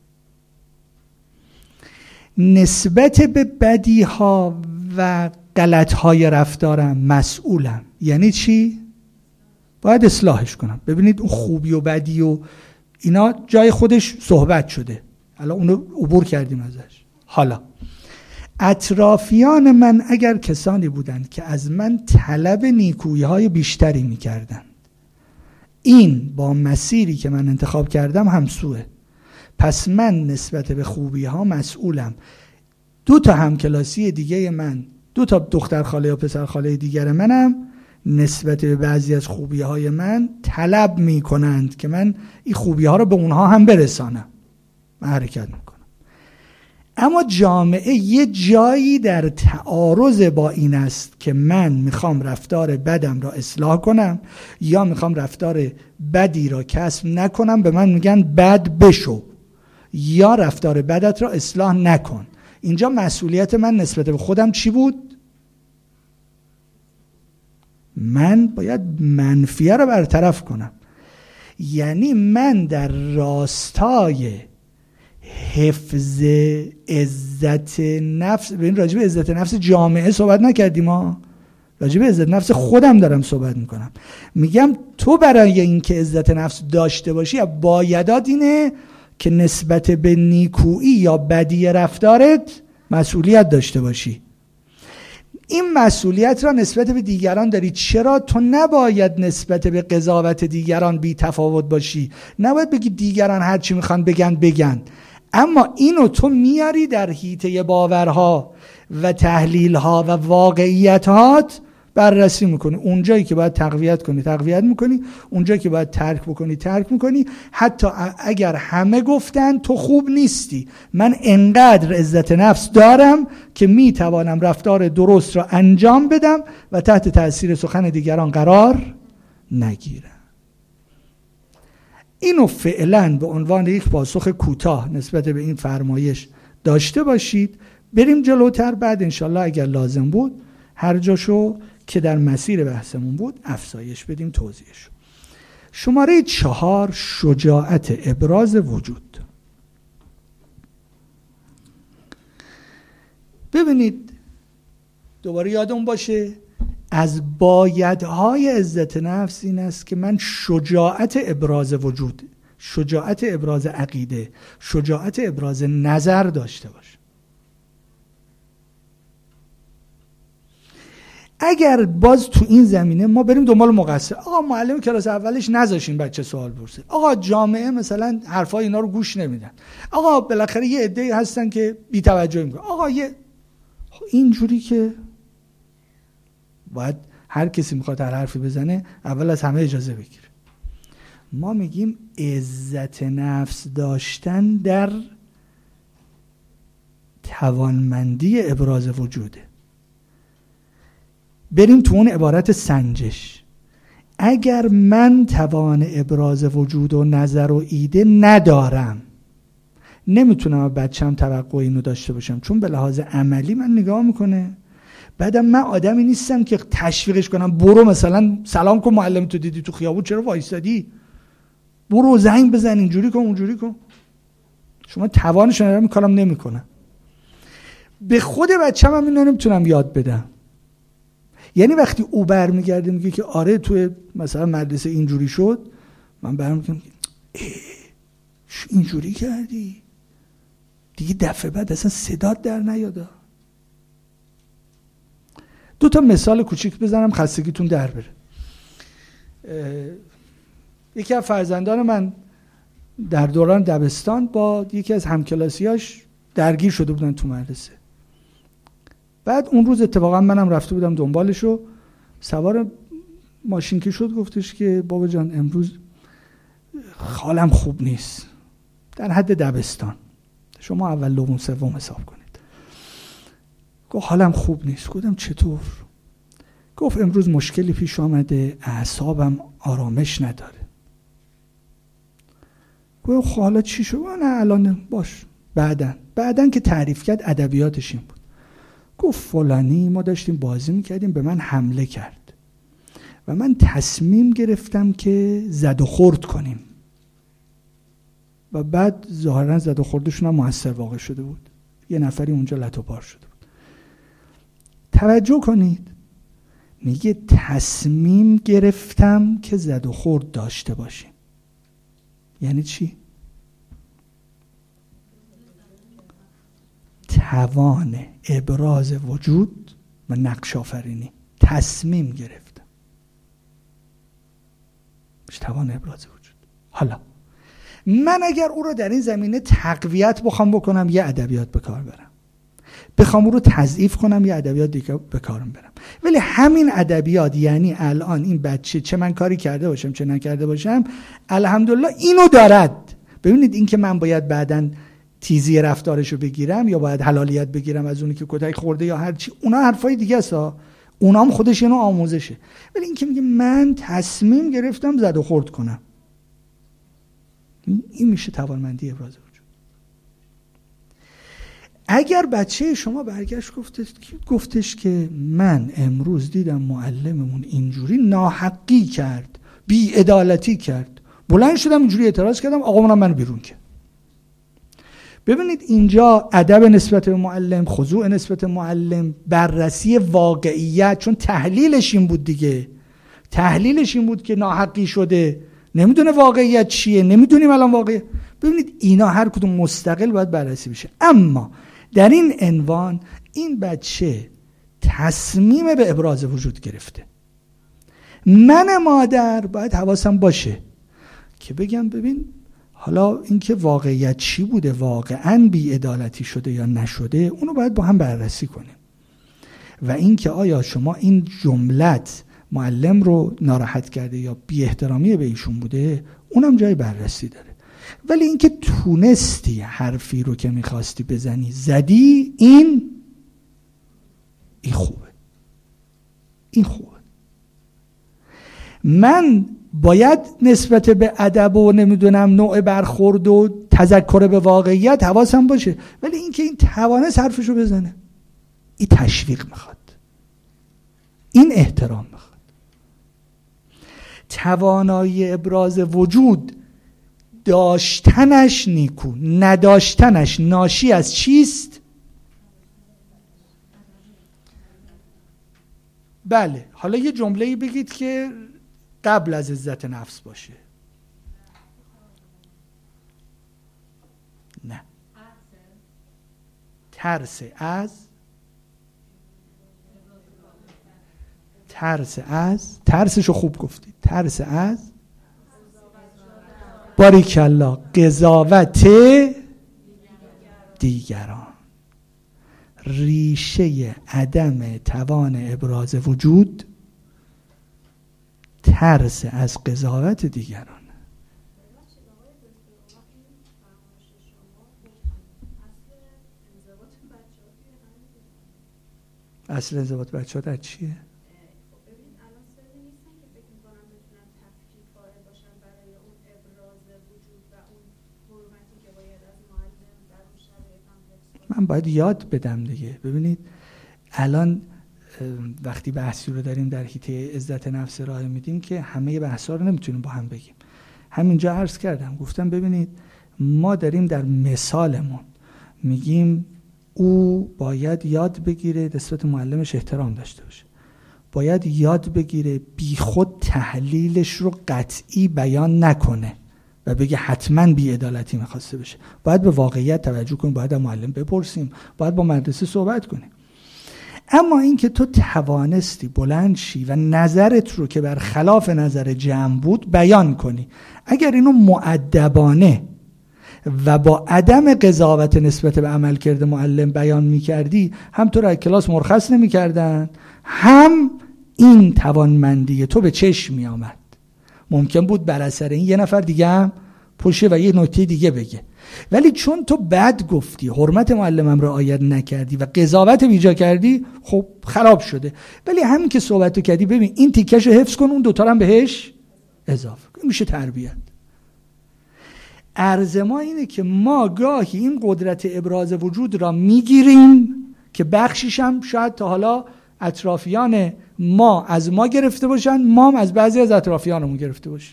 نسبت به بدی ها و غلط های رفتارم مسئولم. یعنی چی؟ باید اصلاحش کنم. ببینید اون خوبی و بدی و اینا جای خودش صحبت شده، حالا اونو عبور کردیم ازش. حالا اطرافیان من اگر کسانی بودند که از من طلب نیکویی های بیشتری میکردند، این با مسیری که من انتخاب کردم همسوه، پس من نسبت به خوبی ها مسئولم. 2 تا همکلاسی دیگه من، 2 تا دختر خاله یا پسر خاله دیگر منم نسبت به بعضی از خوبی های من طلب می کنند که من این خوبی ها رو به اونها هم برسانم. من حرکت می کنم. اما جامعه یه جایی در تعارض با این است که من میخوام رفتار بدم را اصلاح کنم یا میخوام رفتار بدی را کسب نکنم. به من میگن بد بشو یا رفتار بدت را اصلاح نکن. اینجا مسئولیت من نسبت به خودم چی بود؟ من باید منفیه را برطرف کنم. یعنی من در راستای حفظ عزت نفس، ببین راجع به عزت نفس جامعه صحبت نکردیم ها، راجع به عزت نفس خودم دارم صحبت میکنم. میگم تو برای اینکه عزت نفس داشته باشی بایدات اینه که نسبت به نیکویی یا بدی رفتارت مسئولیت داشته باشی. این مسئولیت را نسبت به دیگران داری. چرا؟ تو نباید نسبت به قضاوت دیگران بی تفاوت باشی، نباید بگی دیگران هر چی میخوان بگن، اما اینو تو میاری در حیطه باورها و تحلیلها و واقعیتات بررسی میکنی. اونجایی که باید تقویت کنی تقویت میکنی، اونجایی که باید ترک بکنی ترک میکنی. حتی اگر همه گفتن تو خوب نیستی، من انقدر عزت نفس دارم که میتوانم رفتار درست را انجام بدم و تحت تاثیر سخن دیگران قرار نگیرم. اینو فعلا به عنوان یک پاسخ کوتاه نسبت به این فرمایش داشته باشید. بریم جلوتر، بعد انشالله اگر لازم بود هر جاشو که در مسیر بحثمون بود افزایش بدیم، توضیحش. شماره 4، شجاعت ابراز وجود. ببینید دوباره یادم باشه از بایدهای عزت نفس این است که من شجاعت ابراز وجود، شجاعت ابراز عقیده، شجاعت ابراز نظر داشته باشم. اگر باز تو این زمینه ما بریم دنبال مقصر، آقا معلم کلاس اولش نذاشین بچه سوال پرسه، آقا جامعه مثلا حرفای اینا رو گوش نمیدن، آقا بالاخره یه عده‌ای هستن که بی توجهی میکنن، آقا اینجوری که باید هر کسی میخواد هر حرفی بزنه اول از همه اجازه بگیره. ما میگیم عزت نفس داشتن در توانمندی ابراز وجوده. بریم تو اون عبارت سنجش. اگر من توان ابراز وجود و نظر و ایده ندارم، نمیتونم از بچه‌م توقع اینو داشته باشم، چون به لحاظ عملی من نگاه میکنه. بعدم من آدمی نیستم که تشویقش کنم برو مثلا سلام کن معلم تو دیدی تو خیابون چرا وایسادی، برو زنگ بزن، اینجوری کن اونجوری کن. شما توانش ندارم، کارم نمیکنم. به خود بچه‌م هم اینو نمیتونم یاد بدم. یعنی وقتی او برمیگرده میگه که آره توی مثلا مدرسه اینجوری شد، من برمیگردم اینجوری کردی دیگه، دفعه بعد اصلا صدات در نیاد. 2 تا مثال کوچیک بزنم خستگیتون در بره. یکی از فرزندان من در دوران دبستان با یکی از همکلاسیاش درگیر شده بودن تو مدرسه. بعد اون روز اتفاقا منم رفته بودم دنبالشو، سوار ماشین که شد گفتش که بابا جان امروز حالم خوب نیست، در حد دبستان، شما اول دوم سوم حساب کنید. گفت حالم خوب نیست. گفتم چطور؟ گفت امروز مشکلی پیش آمده، اعصابم آرامش نداره. گفتم خب حالا چی شد؟ نه الان باش، بعدن که تعریف کرد ادبیاتش این بود. گفت فلانی ما داشتیم بازی میکردیم به من حمله کرد و من تصمیم گرفتم که زد و خورد کنیم و بعد ظاهرا زد و خوردشون هم موثر واقع شده بود، یه نفری اونجا لت و پار شده بود. توجه کنید، میگه تصمیم گرفتم که زد و خورد داشته باشیم. یعنی چی؟ توان ابراز وجود و نقش آفرینی. تصمیم گرفتم توان ابراز وجود. حالا من اگر او رو در این زمینه تقویت بخوام بکنم یه ادبیات به کار برم، بخوام او رو تضعیف کنم یه ادبیات دیگه به کارم برم. ولی همین ادبیات، یعنی الان این بچه چه من کاری کرده باشم چه نکرده باشم، الحمدلله اینو دارد. ببینید این که من باید بعداً تیزی رفتارشو بگیرم یا باید حلالیت بگیرم از اونی که کتک خورده یا هر چی، اونا حرفای دیگه است، اونا هم خودش اینو آموزشه. ولی این که میگه من تصمیم گرفتم زد و خورد کنم، این میشه توانمندی ابراز وجود. اگر بچه شما برگشت گفتش که من امروز دیدم معلممون اینجوری ناحقی کرد، بی‌عدالتی کرد، بلند شدم اینجوری اعتراض کردم، آقا منو بیرون کرد. ببینید اینجا ادب نسبت به معلم، خضوع نسبت به معلم، بررسی واقعیت، چون تحلیلش این بود دیگه، تحلیلش این بود که ناحقی شده، نمیدونه واقعیت چیه، نمیدونیم الان واقعیت. ببینید اینا هر کدوم مستقل باید بررسی بشه. اما در این عنوان این بچه تصمیم به ابراز وجود گرفته. من مادر باید حواسم باشه که بگم ببین حالا اینکه واقعیت چی بوده، واقعاً بی‌عدالتی شده یا نشده، اونو باید با هم بررسی کنیم. و اینکه آیا شما این جملت معلم رو ناراحت کرده یا بی احترامی به ایشون بوده، اونم جای بررسی داره. ولی اینکه تونستی حرفی رو که میخواستی بزنی زدی، این خوبه، این خوبه. من باید نسبت به ادب و نمیدونم نوع برخورد و تذکر به واقعیت حواسم باشه، ولی اینکه این توانست حرفشو بزنه، این تشویق میخواد، این احترام میخواد. توانایی ابراز وجود داشتنش نیکو، نداشتنش ناشی از چیست؟ بله، حالا یه جمله‌ای بگید که قبل از عزت نفس باشه. نه، ترسشو خوب گفتید، ترس از باریکالله قضاوت دیگران. ریشه عدم توان ابراز وجود ترس از قضاوت دیگران. اصل انضباط بچه‌ها در چیه؟ ببین الان سری نیستن که فکر می‌کنم بتونن تفکیک وارد باشن برای اون ابراز وجود و اون حرمتی که باید از معلم در اون شرایط هم حفظ کنن. من باید یاد بدم دیگه. ببینید الان وقتی بحثی رو داریم در حیطه عزت نفس ارائه میدیم که همه بحثا رو نمیتونیم با هم بگیم. همینجا عرض کردم، گفتم ببینید ما داریم در مثالمون میگیم او باید یاد بگیره نسبت معلمش احترام داشته باشه، باید یاد بگیره بی خود تحلیلش رو قطعی بیان نکنه و بگه حتما بی‌عدالتی میخواسته بشه، باید به واقعیت توجه کنیم، باید از معلم بپرسیم، باید با مدرسه صحبت کنیم. اما اینکه تو توانستی بلند شی و نظرت رو که برخلاف نظر جمع بود بیان کنی، اگر اینو مؤدبانه و با عدم قضاوت نسبت به عملکرد معلم بیان میکردی، هم تو را از کلاس مرخص نمیکردن، هم این توانمندی تو به چشم میآمد. ممکن بود بر اثر این یه نفر دیگه هم پشه و یه نکته دیگه بگه، ولی چون تو بد گفتی، حرمت معلمم رعایت نکردی و قضاوت بیجا کردی، خب خراب شده. ولی همین که صحبتو کردی، ببین این تیکشو حفظ کن، اون دوتا هم بهش اضافه کن، میشه تربیت. عرض ما اینه که ما گاهی این قدرت ابراز وجود را میگیریم که بخشیش هم شاید تا حالا اطرافیان ما از ما گرفته باشن، ما هم از بعضی از اطرافیانمون گرفته باشیم.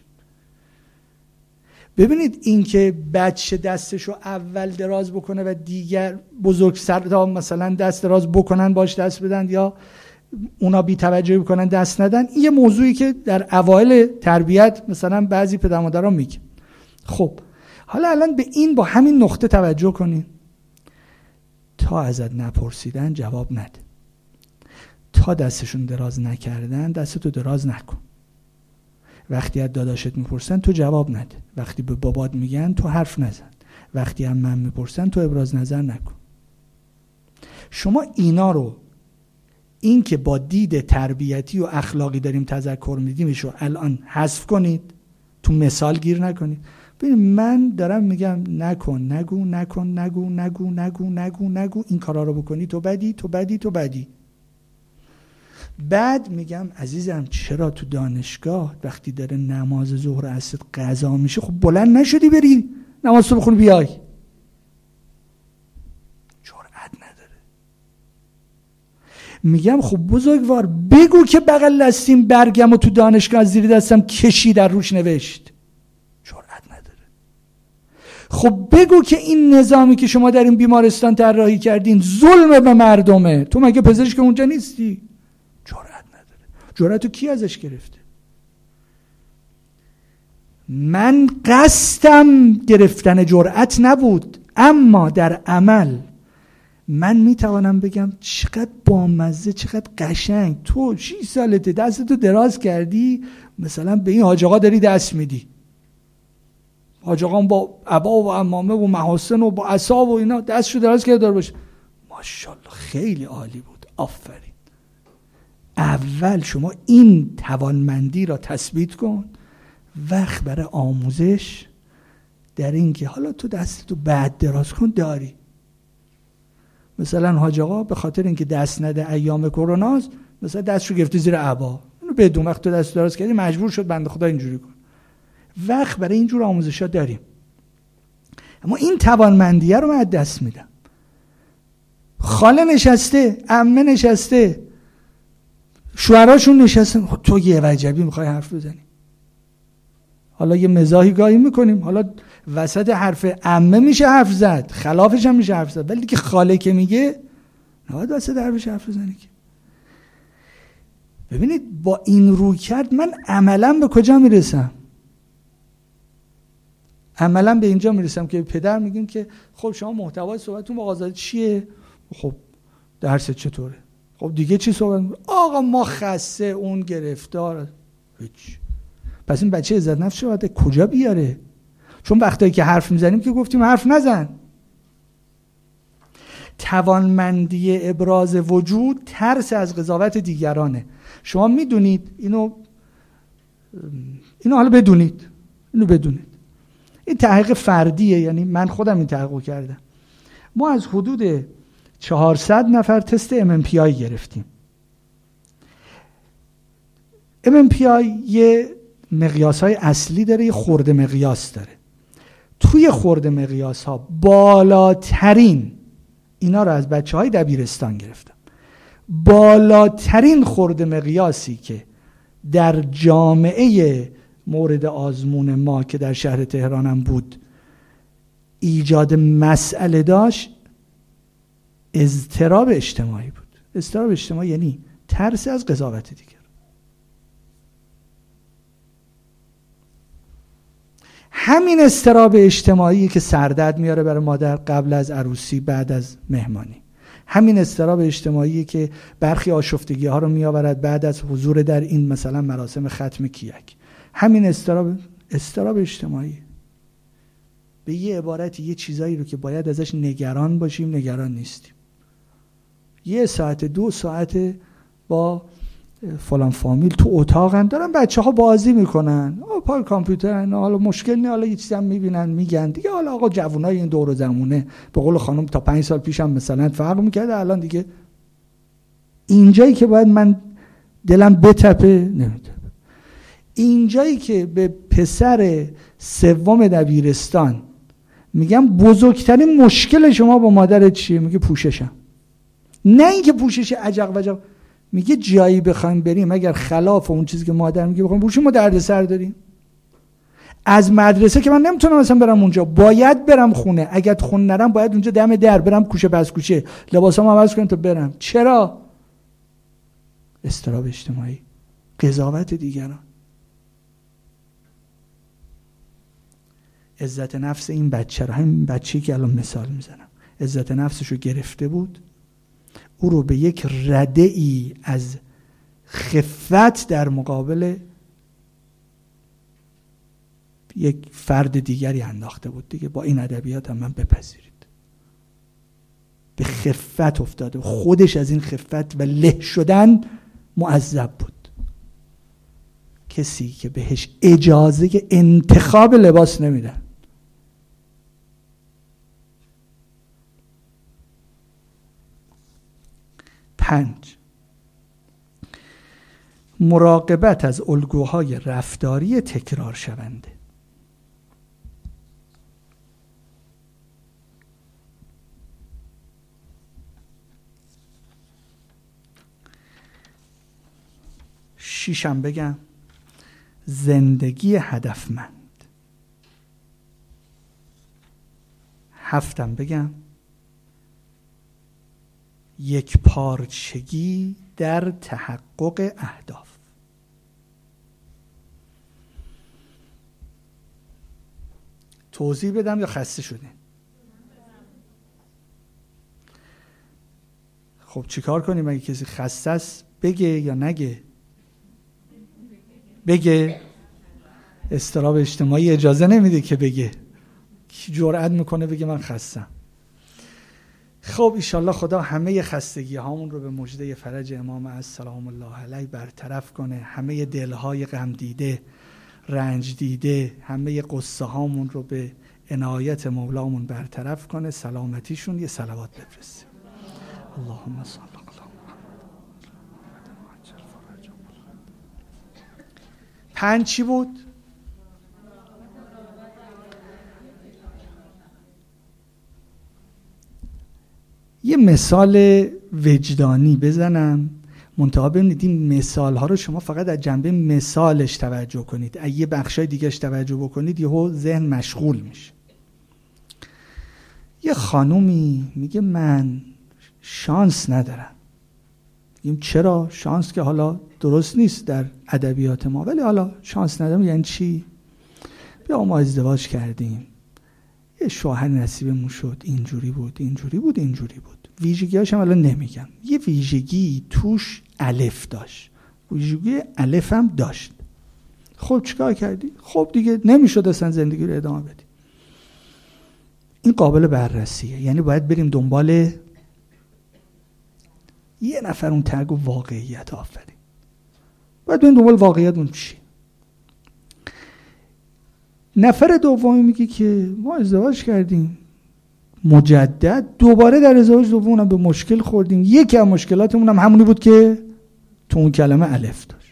ببینید این که بچه دستشو اول دراز بکنه و دیگر بزرگسال‌ها مثلا دست دراز بکنن باش دست بدن، یا اونا بی توجهی بکنن دست ندن، این یه موضوعی که در اوایل تربیت مثلا بعضی پدر مادرها میگن. خب حالا الان به این با همین نقطه توجه کنین، تا ازت نپرسیدن جواب نده، تا دستشون دراز نکردن دستتو دراز نکن، وقتی از داداشت میپرسن تو جواب نده، وقتی به بابات میگن تو حرف نزن، وقتی هم من میپرسن تو ابراز نظر نکن. شما اینا رو، این که با دید تربیتی و اخلاقی داریم تذکر میدیمشو الان حذف کنید، تو مثال گیر نکنید. ببین من دارم میگم نکن، نگو، نکن، نگو، نگو، نگو، نگو، نگو، این کارا رو بکنی تو بدی، تو بدی، تو بدی. بعد میگم عزیزم چرا تو دانشگاه وقتی داره نماز ظهر و عصر قضا میشه، خب بلند نشدی بری نماز رو بخونی بیای؟ جرأت نداره. میگم خب بزرگوار بگو که بغل دستیم برگم و تو دانشگاه از زیر دستم کشی در روش نوشت. جرأت نداره. خب بگو که این نظامی که شما در این بیمارستان طراحی کردین ظلم به مردمه، تو مگه پزشک اونجا نیستی؟ جرأتو کی ازش گرفته؟ من قصدم گرفتن جرأت نبود، اما در عمل من میتوانم بگم چقدر بامزه، چقدر قشنگ، تو 6 سالته دستتو دراز کردی، مثلا به این حاج آقا داری دست میدی، حاج آقا با عبا و عمامه و محاسن و با عصا و اینا دستشو دراز کرده دار باشه، ماشاءالله خیلی عالی بود، آفرین. اول شما این توانمندی را تثبیت کن، وقت برای آموزش در این که حالا تو دستتو بعد دراز کن داری. مثلا حاج آقا به خاطر اینکه دست نده ایام کروناست، مثلا دستشو گرفته زیر عبا، اینو بدون وقت تو دست دراز کردی مجبور شد بنده خدا اینجوری کن. وقت برای اینجور آموزشات داریم، اما این توانمندیه رو من از دست میدم. خاله نشسته، عمه نشسته، شوهراشون نشستن، تو یه وجبی میخوای حرف بزنی. حالا یه مزاحی گاهی میکنیم، حالا وسط حرف عمه میشه حرف زد، خلافش هم میشه حرف زد، ولی که خاله که میگه نباید وسط حرفش حرف بزنی که. ببینید با این روی کرد من عملا به کجا میرسم؟ عملا به اینجا میرسم که پدر میگیم که خب شما محتوای صحبتتون با آزادی چیه؟ خب درست چطوره؟ خب دیگه چی صحبت می‌کنی؟ آقا ما خسته، اون گرفتار، هیچ. پس این بچه عزت نفس باید کجا بیاره؟ چون وقتایی که حرف میزنیم که گفتیم حرف نزن. توانمندی ابراز وجود ترس از قضاوت دیگرانه. شما میدونید اینو حالا بدونید، اینو بدونید، این تحقیق فردیه، یعنی من خودم این تحقیق کردم. ما از حدود 400 نفر تست MMPI گرفتیم. MMPI یه مقیاس‌های اصلی داره، یه خرده مقیاس داره. توی خرده مقیاس‌ها بالاترین، اینا رو از بچه‌های دبیرستان گرفتم، بالاترین خرده مقیاسی که در جامعه مورد آزمون ما که در شهر تهرانم بود ایجاد مسئله داشت، اضطراب اجتماعی بود. اضطراب اجتماعی یعنی ترس از قضاوت دیگر. همین اضطراب اجتماعی که سردرد میاره برای مادر قبل از عروسی، بعد از مهمانی. همین اضطراب اجتماعی که برخی آشفتگی ها رو میآورد بعد از حضور در این مثلا مراسم ختم کیک. همین اضطراب اجتماعی. به یه عبارتی یه چیزایی رو که باید ازش نگران باشیم نگران نیستیم. 1 ساعت 2 ساعت با فلان فامیل تو اتاقن، دارن بچه ها بازی میکنن، پای کامپیوترن، حالا مشکل نیست، حالا یه چیزی هم میبینن میگن دیگه. حالا آقا جوانای این دور و زمونه به قول خانم تا 5 سال پیشم مثلا فرق میکرده، الان دیگه اینجایی که باید من دلم بتپه نمیتپه. اینجایی که به پسر 3 دبیرستان میگم بزرگترین مشکل شما با مادرت چیه؟ میگه پوششم. نه اینکه پوشش عجق وجق، میگه جایی بخوایم بریم اگر خلاف اون چیزی که مادر میگه بخوایم پوشیم ما دردسر داریم. از مدرسه که من نمیتونم مثلا برم اونجا، باید برم خونه، اگر خونه نرم باید اونجا دم در برم کوچه پس کوچه لباسامو عوض کنم تا برم. چرا؟ اضطراب اجتماعی، قضاوت دیگران. عزت نفس این بچه رو، همین بچه‌ای که الان مثال میزنم، عزت نفسش رو گرفته بود، او رو به یک رده‌ای از خفت در مقابل یک فرد دیگری انداخته بود. دیگه با این ادبیات هم من بپذیرید، به خفت افتاده، خودش از این خفت و له شدن معذب بود. کسی که بهش اجازه انتخاب لباس نمیدن. پنج، مراقبت از الگوهای رفتاری تکرار شونده. شیشم بگم زندگی هدفمند. هفتم بگم یک پارچگی در تحقق اهداف. توضیح بدم یا خسته شدین؟ خب چیکار کنیم اگه کسی خسته است بگه یا نگه؟ بگه. اضطراب اجتماعی اجازه نمیده که بگه. کی جرئت میکنه بگه من خستم؟ خب ایشالله خدا همه خستگی هامون رو به مژده فرج امام عز سلام الله علیه برطرف کنه. همه دلهای غم دیده، رنج دیده، همه قصه هامون رو به عنایت مولامون برطرف کنه. سلامتیشون یه صلوات بفرسته. اللهم صل علی پنج چی بود؟ یه مثال وجدانی بزنم، منتها ببینید این مثال ها رو شما فقط از جنبه مثالش توجه کنید، از یه بخشای دیگهش توجه بکنید یهو ذهن مشغول میشه. یه خانومی میگه من شانس ندارم. میگیم چرا؟ شانس که حالا درست نیست در ادبیات ما، ولی حالا شانس ندارم یعنی چی؟ بیا ما ازدواج کردیم، یه شوهر نصیبمون شد، اینجوری بود اینجوری بود اینجوری بود. ویژگی‌هاش هم الان نمیگم. یه ویژگی توش الف داشت، ویژگی الف هم داشت. خب چیکار کردی؟ خب دیگه نمیشد اصلا زندگی رو ادامه بدی. این قابل بررسیه، یعنی باید بریم دنبال یه نفر اون تگ و واقعیت. آفرین، باید بریم دنبال واقعیت اون چی. نفر دومی میگه که ما ازدواج کردیم مجدد، دوباره در ازدواج دومونم به مشکل خوردیم، یکی از مشکلاتمون هم همونی بود که تو اون کلمه الف داشت.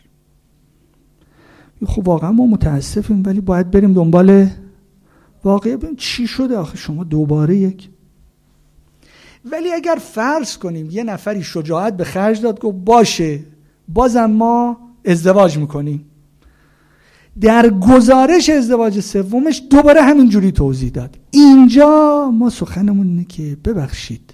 خب واقعا ما متاسفیم ولی باید بریم دنبال واقعیت. ببین چی شده آخه شما دوباره یک. ولی اگر فرض کنیم یه نفری شجاعت به خرج داد گفت باشه بازم ما ازدواج میکنیم، در گزارش ازدواج سومش دوباره همینجوری توضیح داد. اینجا ما سخنمون اینه که ببخشید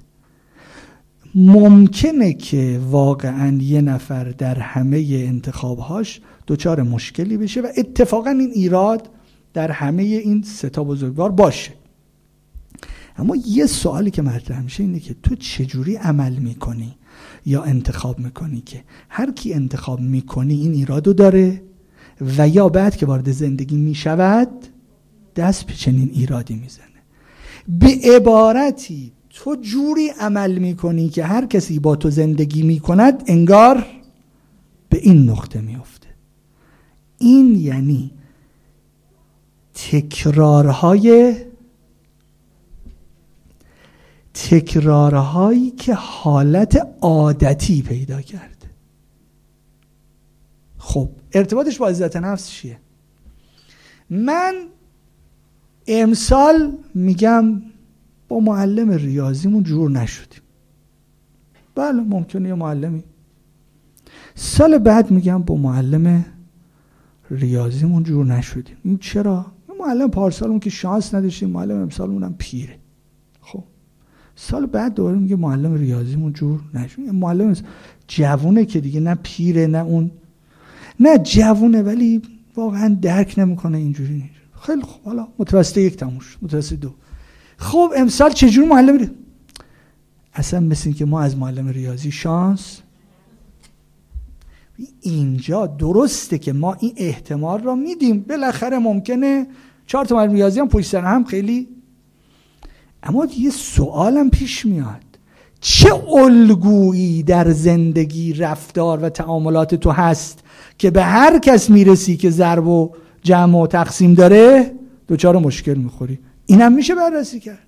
ممکنه که واقعا یه نفر در همه انتخابهاش دچار مشکلی بشه و اتفاقا این ایراد در همه این سه تا بزرگوار باشه. اما یه سوالی که مطرح میشه اینه که تو چجوری عمل میکنی یا انتخاب میکنی که هر کی انتخاب میکنی این ایرادو داره و یا بعد که وارد زندگی میشود دست به چنین ایرادی میزنه. به عبارتی تو جوری عمل میکنی که هر کسی با تو زندگی میکند انگار به این نقطه میفته. این یعنی تکرارهایی که حالت عادتی پیدا کرده. خب ارتباطش با عزت نفس چیه؟ من امسال میگم با معلم ریاضیمون جور نشدیم. بله ممکنه یه معلمی. سال بعد میگم با معلم ریاضیمون جور نشدیم. این چرا؟ معلم پارسالمون که شانس نداشتیم، معلم امسالمون هم پیره. خب سال بعد دوباره میگه معلم ریاضیمون جور نشدیم. معلم جوونه که دیگه نه پیره نه اون، نه جوونه ولی واقعا درک نمیکنه اینجوری نیست. خیلی خوب، حالا متوسط 1 تموم شد، متوسط 2. خب امسال چجور معلم ریاضی؟ اصلا مثل این که ما از معلم ریاضی شانس. اینجا درسته که ما این احتمال را میدیم، بالاخره ممکنه 4 تا معلم ریاضی هم پشت سر هم خیلی، اما یه سوالم پیش میاد، چه الگویی در زندگی رفتار و تعاملات تو هست که به هر کس میرسی که ضرب و جمع و تقسیم داره دوچار مشکل میخوری؟ اینم میشه بررسی کرد.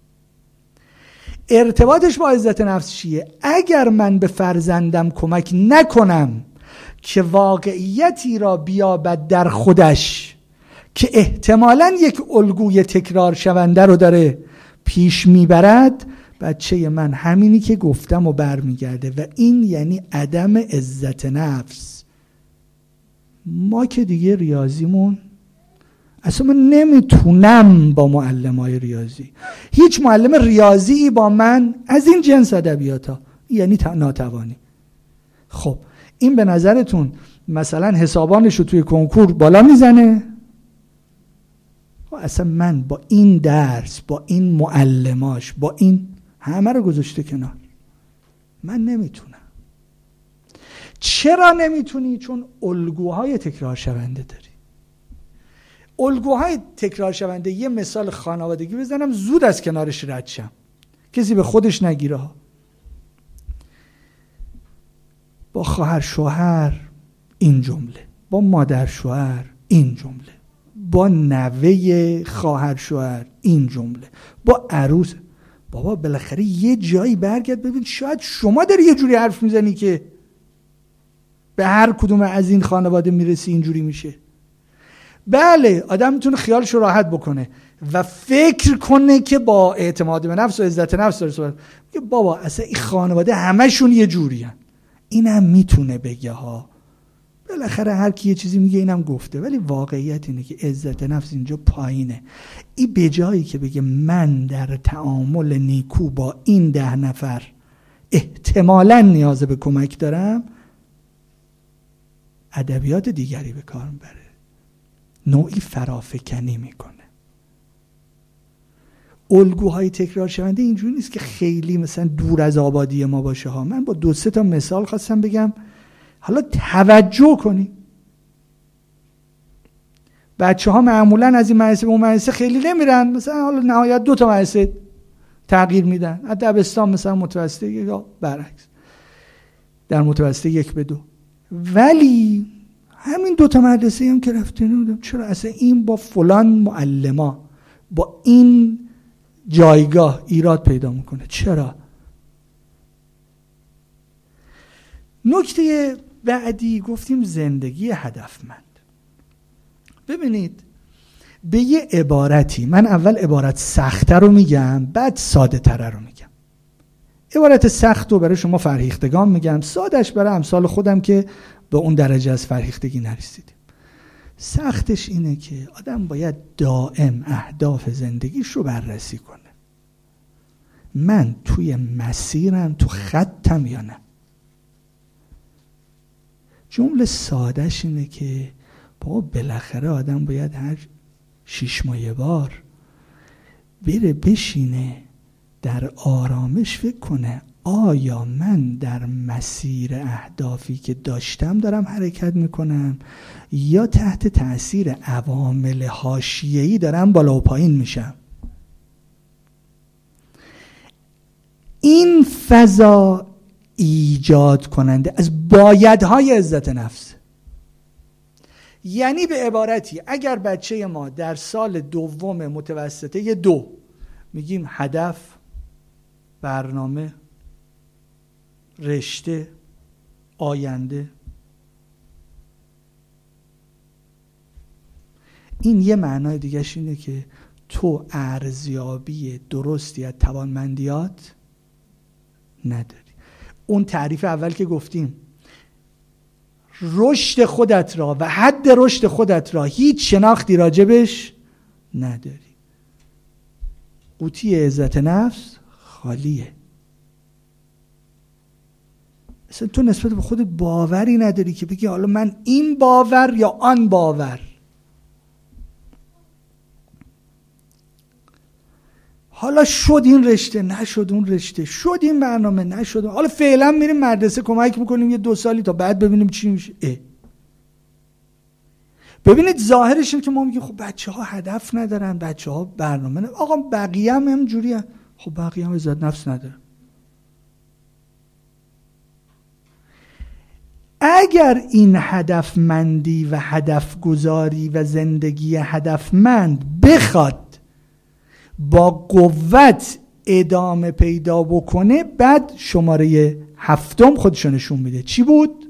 ارتباطش با عزت نفس چیه؟ اگر من به فرزندم کمک نکنم که واقعیتی را بیابد در خودش که احتمالاً یک الگوی تکرار شونده رو داره پیش میبرد، بچه من همینی که گفتم و برمیگرده و این یعنی عدم عزت نفس. ما که دیگه ریاضیمون اصلا من نمیتونم با معلمای ریاضی، هیچ معلم ریاضی با من از این جنس ادبیاتا یعنی ناتوانی. خب این به نظرتون مثلا حسابانش رو توی کنکور بالا میزنه؟ اصلا من با این درس، با این معلماش، با این همه رو گذاشته کنار، من نمیتونم. چرا نمیتونی؟ چون الگوهای تکرار شونده داری. الگوهای تکرار شونده، یه مثال خانوادگی بزنم زود از کنارش رد شم، کسی به خودش نگیره ها. با خواهر شوهر این جمله، با مادر شوهر این جمله، با نوه خواهر شوهر این جمله، با عروس. بابا بالاخره یه جایی برگرد ببین، شاید شما داری یه جوری حرف میزنی که به هر کدوم از این خانواده میرسی اینجوری میشه. بله آدم میتونه خیالش رو راحت بکنه و فکر کنه که با اعتماد به نفس و عزت نفس داره صحبت میگه بابا اصلا این خانواده همشون یه جوری هن. اینم میتونه بگه ها، بالاخره هر کی یه چیزی میگه اینم گفته، ولی واقعیت اینه که عزت نفس اینجا پایینه. این به جایی که بگه من در تعامل نیکو با این 10 نفر احتمالاً نیاز به کمک دارم، ادبیات دیگری به کار میبره، نوعی فرافکنی میکنه. الگوهای تکرار شونده اینجوری نیست که خیلی مثلا دور از آبادی ما باشه ها. من با 2-3 تا مثال خواستم بگم، حالا توجه کنی. بچه ها معمولا از این مدرسه به اون مدرسه خیلی نمیرن، مثلا حالا نهایت 2 تا مدرسه تغییر میدن، از دبستان مثلا متوسطه یا برعکس در متوسطه 1 به 2. ولی همین 2 تا مدرسه هم که رفته نمیدونم چرا اصلا این با فلان معلما با این جایگاه ایراد پیدا میکنه. چرا؟ نکته بعدی گفتیم زندگی هدفمند. ببینید به یه عبارتی، من اول عبارت سخته رو میگم بعد ساده تره رو میگم. عبارت سخت رو برای شما فرهیختگان میگم، سادش برای امثال خودم که به اون درجه از فرهیختگی نرسیدیم. سختش اینه که آدم باید دائم اهداف زندگیش رو بررسی کنه. من توی مسیرم، تو خطم یا نه؟ جمله سادهش اینه که بابا بالاخره آدم باید هر 6 ماه یه بار بره بشینه در آرامش فکر کنه آیا من در مسیر اهدافی که داشتم دارم حرکت میکنم یا تحت تأثیر عوامل حاشیه‌ای دارم بالا و پایین میشم؟ این فضا ایجاد کننده از بایدهای عزت نفس. یعنی به عبارتی اگر بچه ما در سال دوم متوسطه 2 میگیم هدف، برنامه، رشته، آینده، این یه معنای دیگهش اینه که تو ارزیابی درستی از توانمندیات نداری. اون تعریف اول که گفتیم رشد خودت را و حد رشد خودت را هیچ شناختی راجبش نداری. قوطی عزت نفس خالیه. اصلا تو نسبت به خودت باوری نداری که بگی حالا من این باور یا آن باور. حالا شد این رشته، نشد اون رشته، شد این برنامه، نشد، حالا فعلا میریم مدرسه کمک میکنیم یه 2 سالی تا بعد ببینیم چی میشه. ببینید ظاهرش اینه که ما میگیم خب بچه ها هدف ندارن، بچه ها برنامه ندارن. آقا بقیه هم همجوری هم. خب بقیه هم عزت نفس ندارن. اگر این هدفمندی و هدف گذاری و زندگی هدفمند بخواد با قوت ادامه پیدا بکنه، بعد شماره 7 خودشو نشون میده. چی بود؟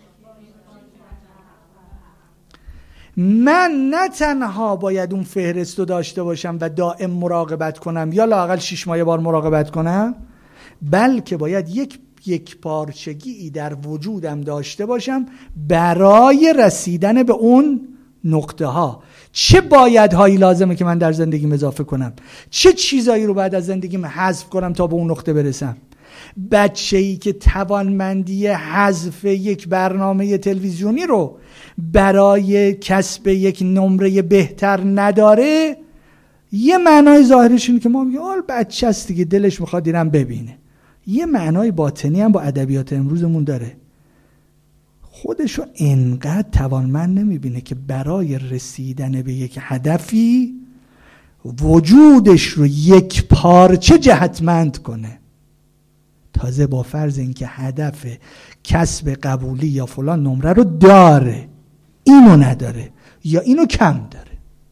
من نه تنها باید اون فهرست رو داشته باشم و دائم مراقبت کنم یا لااقل 6 ماه بار مراقبت کنم، بلکه باید یک پارچگی در وجودم داشته باشم برای رسیدن به اون نقطه ها. چه بایدهایی لازمه که من در زندگیم اضافه کنم؟ چه چیزایی رو بعد از زندگیم حذف کنم تا به اون نقطه برسم؟ بچه‌ای که توانمندی حذف یک برنامه تلویزیونی رو برای کسب یک نمره بهتر نداره، یه معنای ظاهرش اینه که ما میگیم آل بچه است دیگه، دلش میخواد اینم ببینه. یه معنای باطنی هم با ادبیات امروزمون داره. خودشو انقدر توانمند نمیبینه که برای رسیدن به یک هدفی وجودش رو یک پارچه جهتمند کنه. تازه با فرض اینکه هدف کسب قبولی یا فلان نمره رو داره، اینو نداره یا اینو کم داره.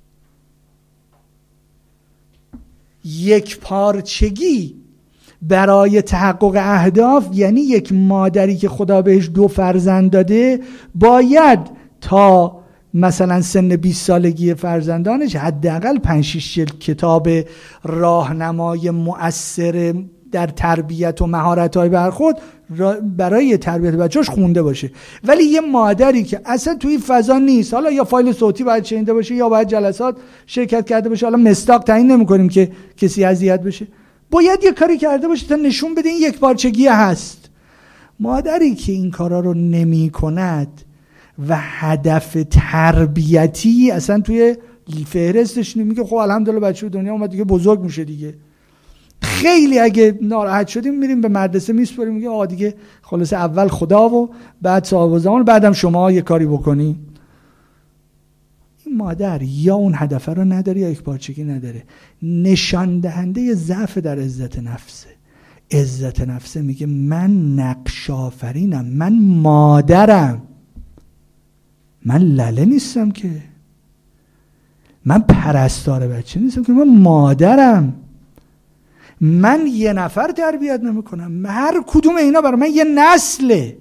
یک پارچگی برای تحقق اهداف یعنی یک مادری که خدا بهش 2 فرزند داده باید تا مثلا سن 20 سالگی فرزندانش حداقل 5-6 جلد کتاب راهنمای مؤثر در تربیت و مهارت‌های برخورد برای تربیت بچه‌اش خونده باشه. ولی یه مادری که اصلا توی فضا نیست، حالا یا فایل صوتی باید شنیده باشه یا باید جلسات شرکت کرده باشه، حالا مصداق تعیین نمی‌کنیم که کسی اذیت بشه، باید یه کاری کرده باشه تا نشون بده این یک پارچگی هست. مادری که این کارا رو نمی کند و هدف تربیتی اصلا توی فهرستش نمیگه خب الحمدلله بچه دنیا اومد دیگه بزرگ میشه دیگه. خیلی اگه ناراحت شدیم میریم به مدرسه میسپاریم، میگه آقا دیگه خلاص اول خدا و بعد صاحب زمان، بعدم شما یه کاری بکنی. این مادر یا اون هدف رو نداره یا یک پارچگی نداره. نشان دهنده ضعف در عزت نفسه. عزت نفسه میگه من نقش آفرینم، من مادرم، من لله نیستم که، من پرستار بچه نیستم که، من مادرم، من یه نفر تربیت نمی کنم، هر کدوم اینا برای من یه نسله.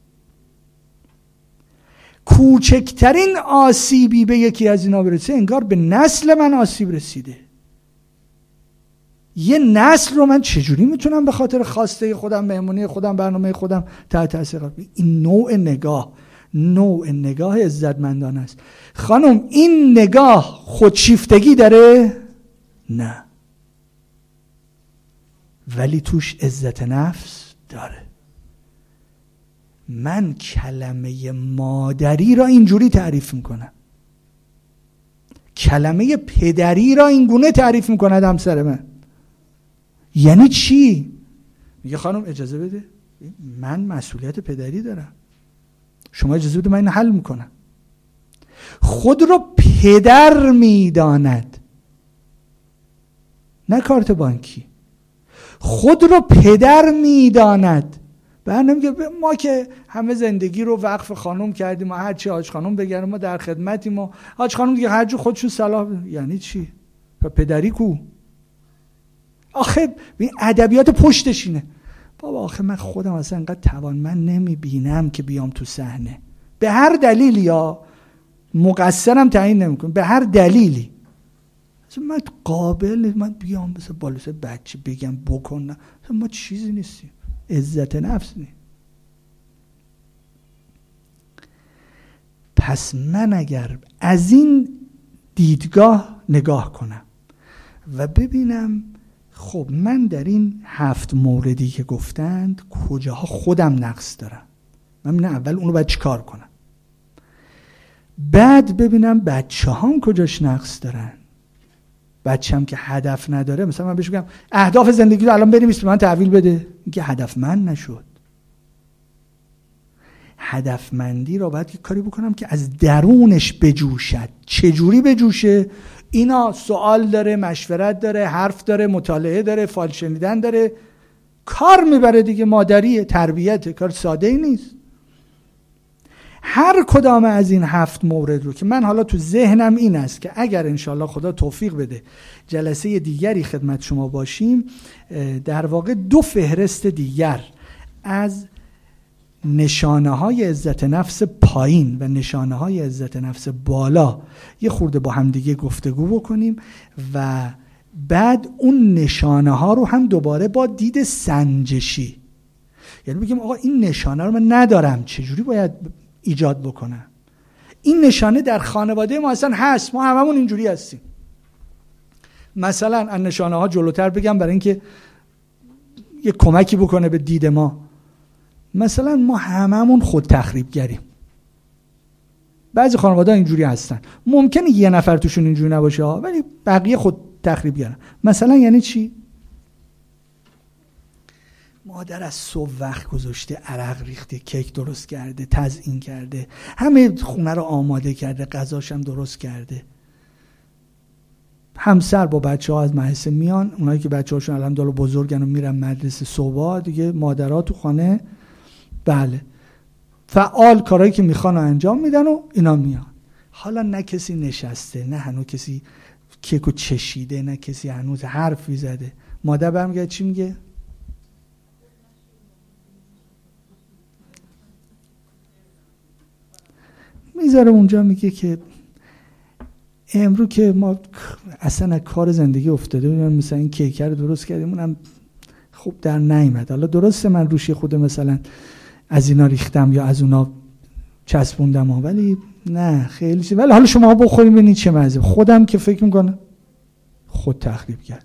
کوچکترین آسیبی به یکی از اینا برسه انگار به نسل من آسیب رسیده. یه نسل رو من چجوری میتونم به خاطر خواسته خودم، مهمونی خودم، برنامه خودم تحت تاثیر قرار بدم؟ این نوع نگاه عزتمندانه است. خانم این نگاه خودشیفتگی داره؟ نه، ولی توش عزت نفس داره. من کلمه مادری را اینجوری تعریف میکنم، کلمه پدری را اینگونه تعریف میکند همسر من. یعنی چی؟ میگه خانم اجازه بده، من مسئولیت پدری دارم، شما اجازه بده من این حل میکنم. خود رو پدر میداند، نه کارت بانکی. خود رو پدر میداند. بعد نمیگه ما که همه زندگی رو وقف خانم کردیم و هر چی حاج خانم بگن ما در خدمتیم و حاج خانم دیگه هر جو خودشون صلاح. یعنی چی؟ پدری کو؟ آخه این ادبیات پشتش اینه. بابا آخه من خودم اصلا انقدر توانمند نمیبینم که بیام تو صحنه، به هر دلیلی، یا مقصرم تعیین نمیکنم، به هر دلیلی من قابل من بیام مثل بالوسه بچه بگم بکن، ما چیزی نیستیم، عزت نفس نیم. پس من اگر از این دیدگاه نگاه کنم و ببینم خب من در این 7 موردی که نگفتند کجاها خودم نقص دارم، من اول اونو باید چیکار کنم، بعد ببینم بچه هم کجاش نقص دارن. بچه‌م که هدف نداره، مثلا من بهش بگم اهداف زندگی رو الان بنویس به من تحویل بده، اینکه هدفمند نشد. هدفمندی رو باید یک کاری بکنم که از درونش بجوشد. چجوری بجوشه؟ اینا سوال داره، مشورت داره، حرف داره، مطالعه داره، فال شنیدن داره، کار میبره دیگه، مادریه، تربیته، کار ساده ای نیست. هر کدام از این 7 مورد رو که من حالا تو ذهنم این است که اگر انشالله خدا توفیق بده جلسه دیگری خدمت شما باشیم، در واقع 2 فهرست دیگر از نشانه های عزت نفس پایین و نشانه های عزت نفس بالا یه خورده با هم دیگه گفتگو بکنیم و بعد اون نشانه ها رو هم دوباره با دید سنجشی، یعنی بگیم آقا این نشانه رو من ندارم، چجوری باید ایجاد بکنم؟ این نشانه در خانواده ما اصلا هست، ما هممون اینجوری هستیم. مثلا از نشانه ها جلوتر بگم برای اینکه یه کمکی بکنه به دید ما. مثلا ما هممون خود تخریبگریم. بعضی خانواده اینجوری هستن، ممکنه یه نفر توشون اینجوری نباشه ولی بقیه خود تخریبگرن. مثلا یعنی چی؟ مادر از صبح وقت گذاشته، عرق ریخته، کیک درست کرده، تزیین کرده، همه خونه رو آماده کرده، غذاش هم درست کرده. همسر با بچه‌ها از مدرسه میان، اونایی که بچه‌هاشون الحمدلله بزرگن و میرن مدرسه صبح، دیگه مادرها تو خانه بله فعال کارهایی که میخوان انجام میدن و اینا میان. حالا نه کسی نشسته، نه هنوز کسی کیکو چشیده، نه کسی هنوز حرفی زده. مادر برمیگرده چی میگه؟ میذاره اونجا، میگه که امروز که ما اصلا از کار زندگی افتاده بودیم، مثلا این کیک رو درست کردیم، اونم خوب در نیامد. حالا درسته من روش خود مثلا از اینا ریختم یا از اونا چسبوندم ولی نه خیلی چیز. ولی حالا شما بخوریم ببینید چه مزه. خودم که فکر میکنم خود تخریب کرد.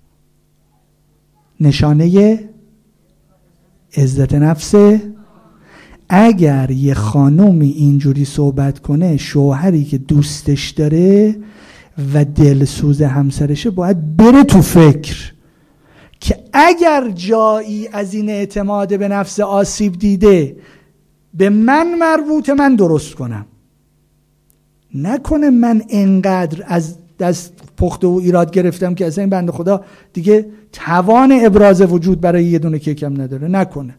نشانه عزت نفس. اگر یه خانومی اینجوری صحبت کنه، شوهری که دوستش داره و دلسوز همسرشه، باید بره تو فکر که اگر جایی از این اعتماد به نفس آسیب دیده، به من مربوطه من درست کنم. نکنه من انقدر از دست پخته و ایراد گرفتم که اصلا این بنده خدا دیگه توان ابراز وجود برای یه دونه کیکم نداره. نکنه.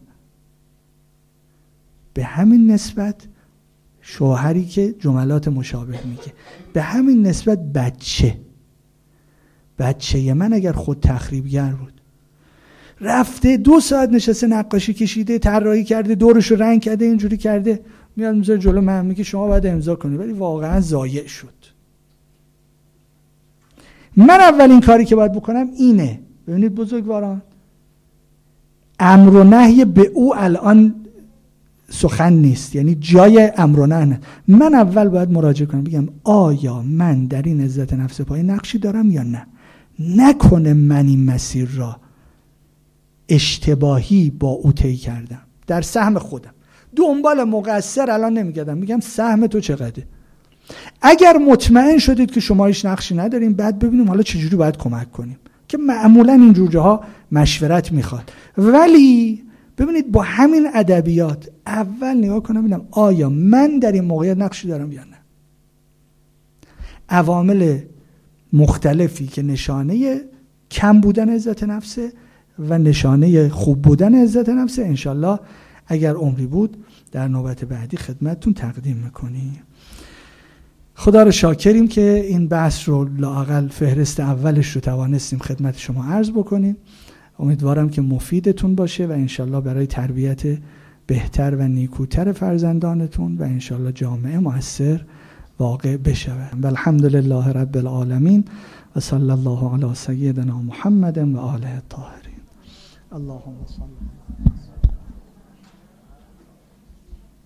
به همین نسبت شوهری که جملات مشابه میگه، به همین نسبت بچه من اگر خود تخریبگر بود، رفته 2 ساعت نشسته نقاشی کشیده، طراحی کرده، دورش رو رنگ کرده، اینجوری کرده، میاد میذاره جلو من میگه شما باید امضا کنی، ولی واقعا ضایع شد. من اولین کاری که باید بکنم اینه. ببینید بزرگواران، امر و نهی به او الان سخن نیست، یعنی جای امر و نهی. من اول باید مراجعه کنم بگم آیا من در این عزت نفس پایین نقشی دارم یا نه. نکنه من این مسیر را اشتباهی با او طی کردم در سهم خودم. دنبال مقصر الان نمیگردم، میگم سهم تو چقدره. اگر مطمئن شدید که شما هیچ نقشی نداریم، بعد ببینیم حالا چجوری باید کمک کنیم. که معمولا این جور جاها مشورت میخواد. ولی ببینید با همین ادبیات اول نگاه کنم ببینم آیا من در این موقعیت نقشی دارم یا نه. عوامل مختلفی که نشانه کم بودن عزت نفسه و نشانه خوب بودن عزت نفسه، انشالله اگر عمری بود در نوبت بعدی خدمتتون تقدیم میکنیم. خدا رو شاکریم که این بحث رو لااقل فهرست اولش رو توانستیم خدمت شما عرض بکنیم. امیدوارم که مفیدتون باشه و انشالله برای تربیت بهتر و نیکوتر فرزندانتون و انشالله جامعه مؤثر واقع بشود. والحمدلله رب العالمین و صلی الله علی سیدنا محمد و آله الطاهرین. اللهم صل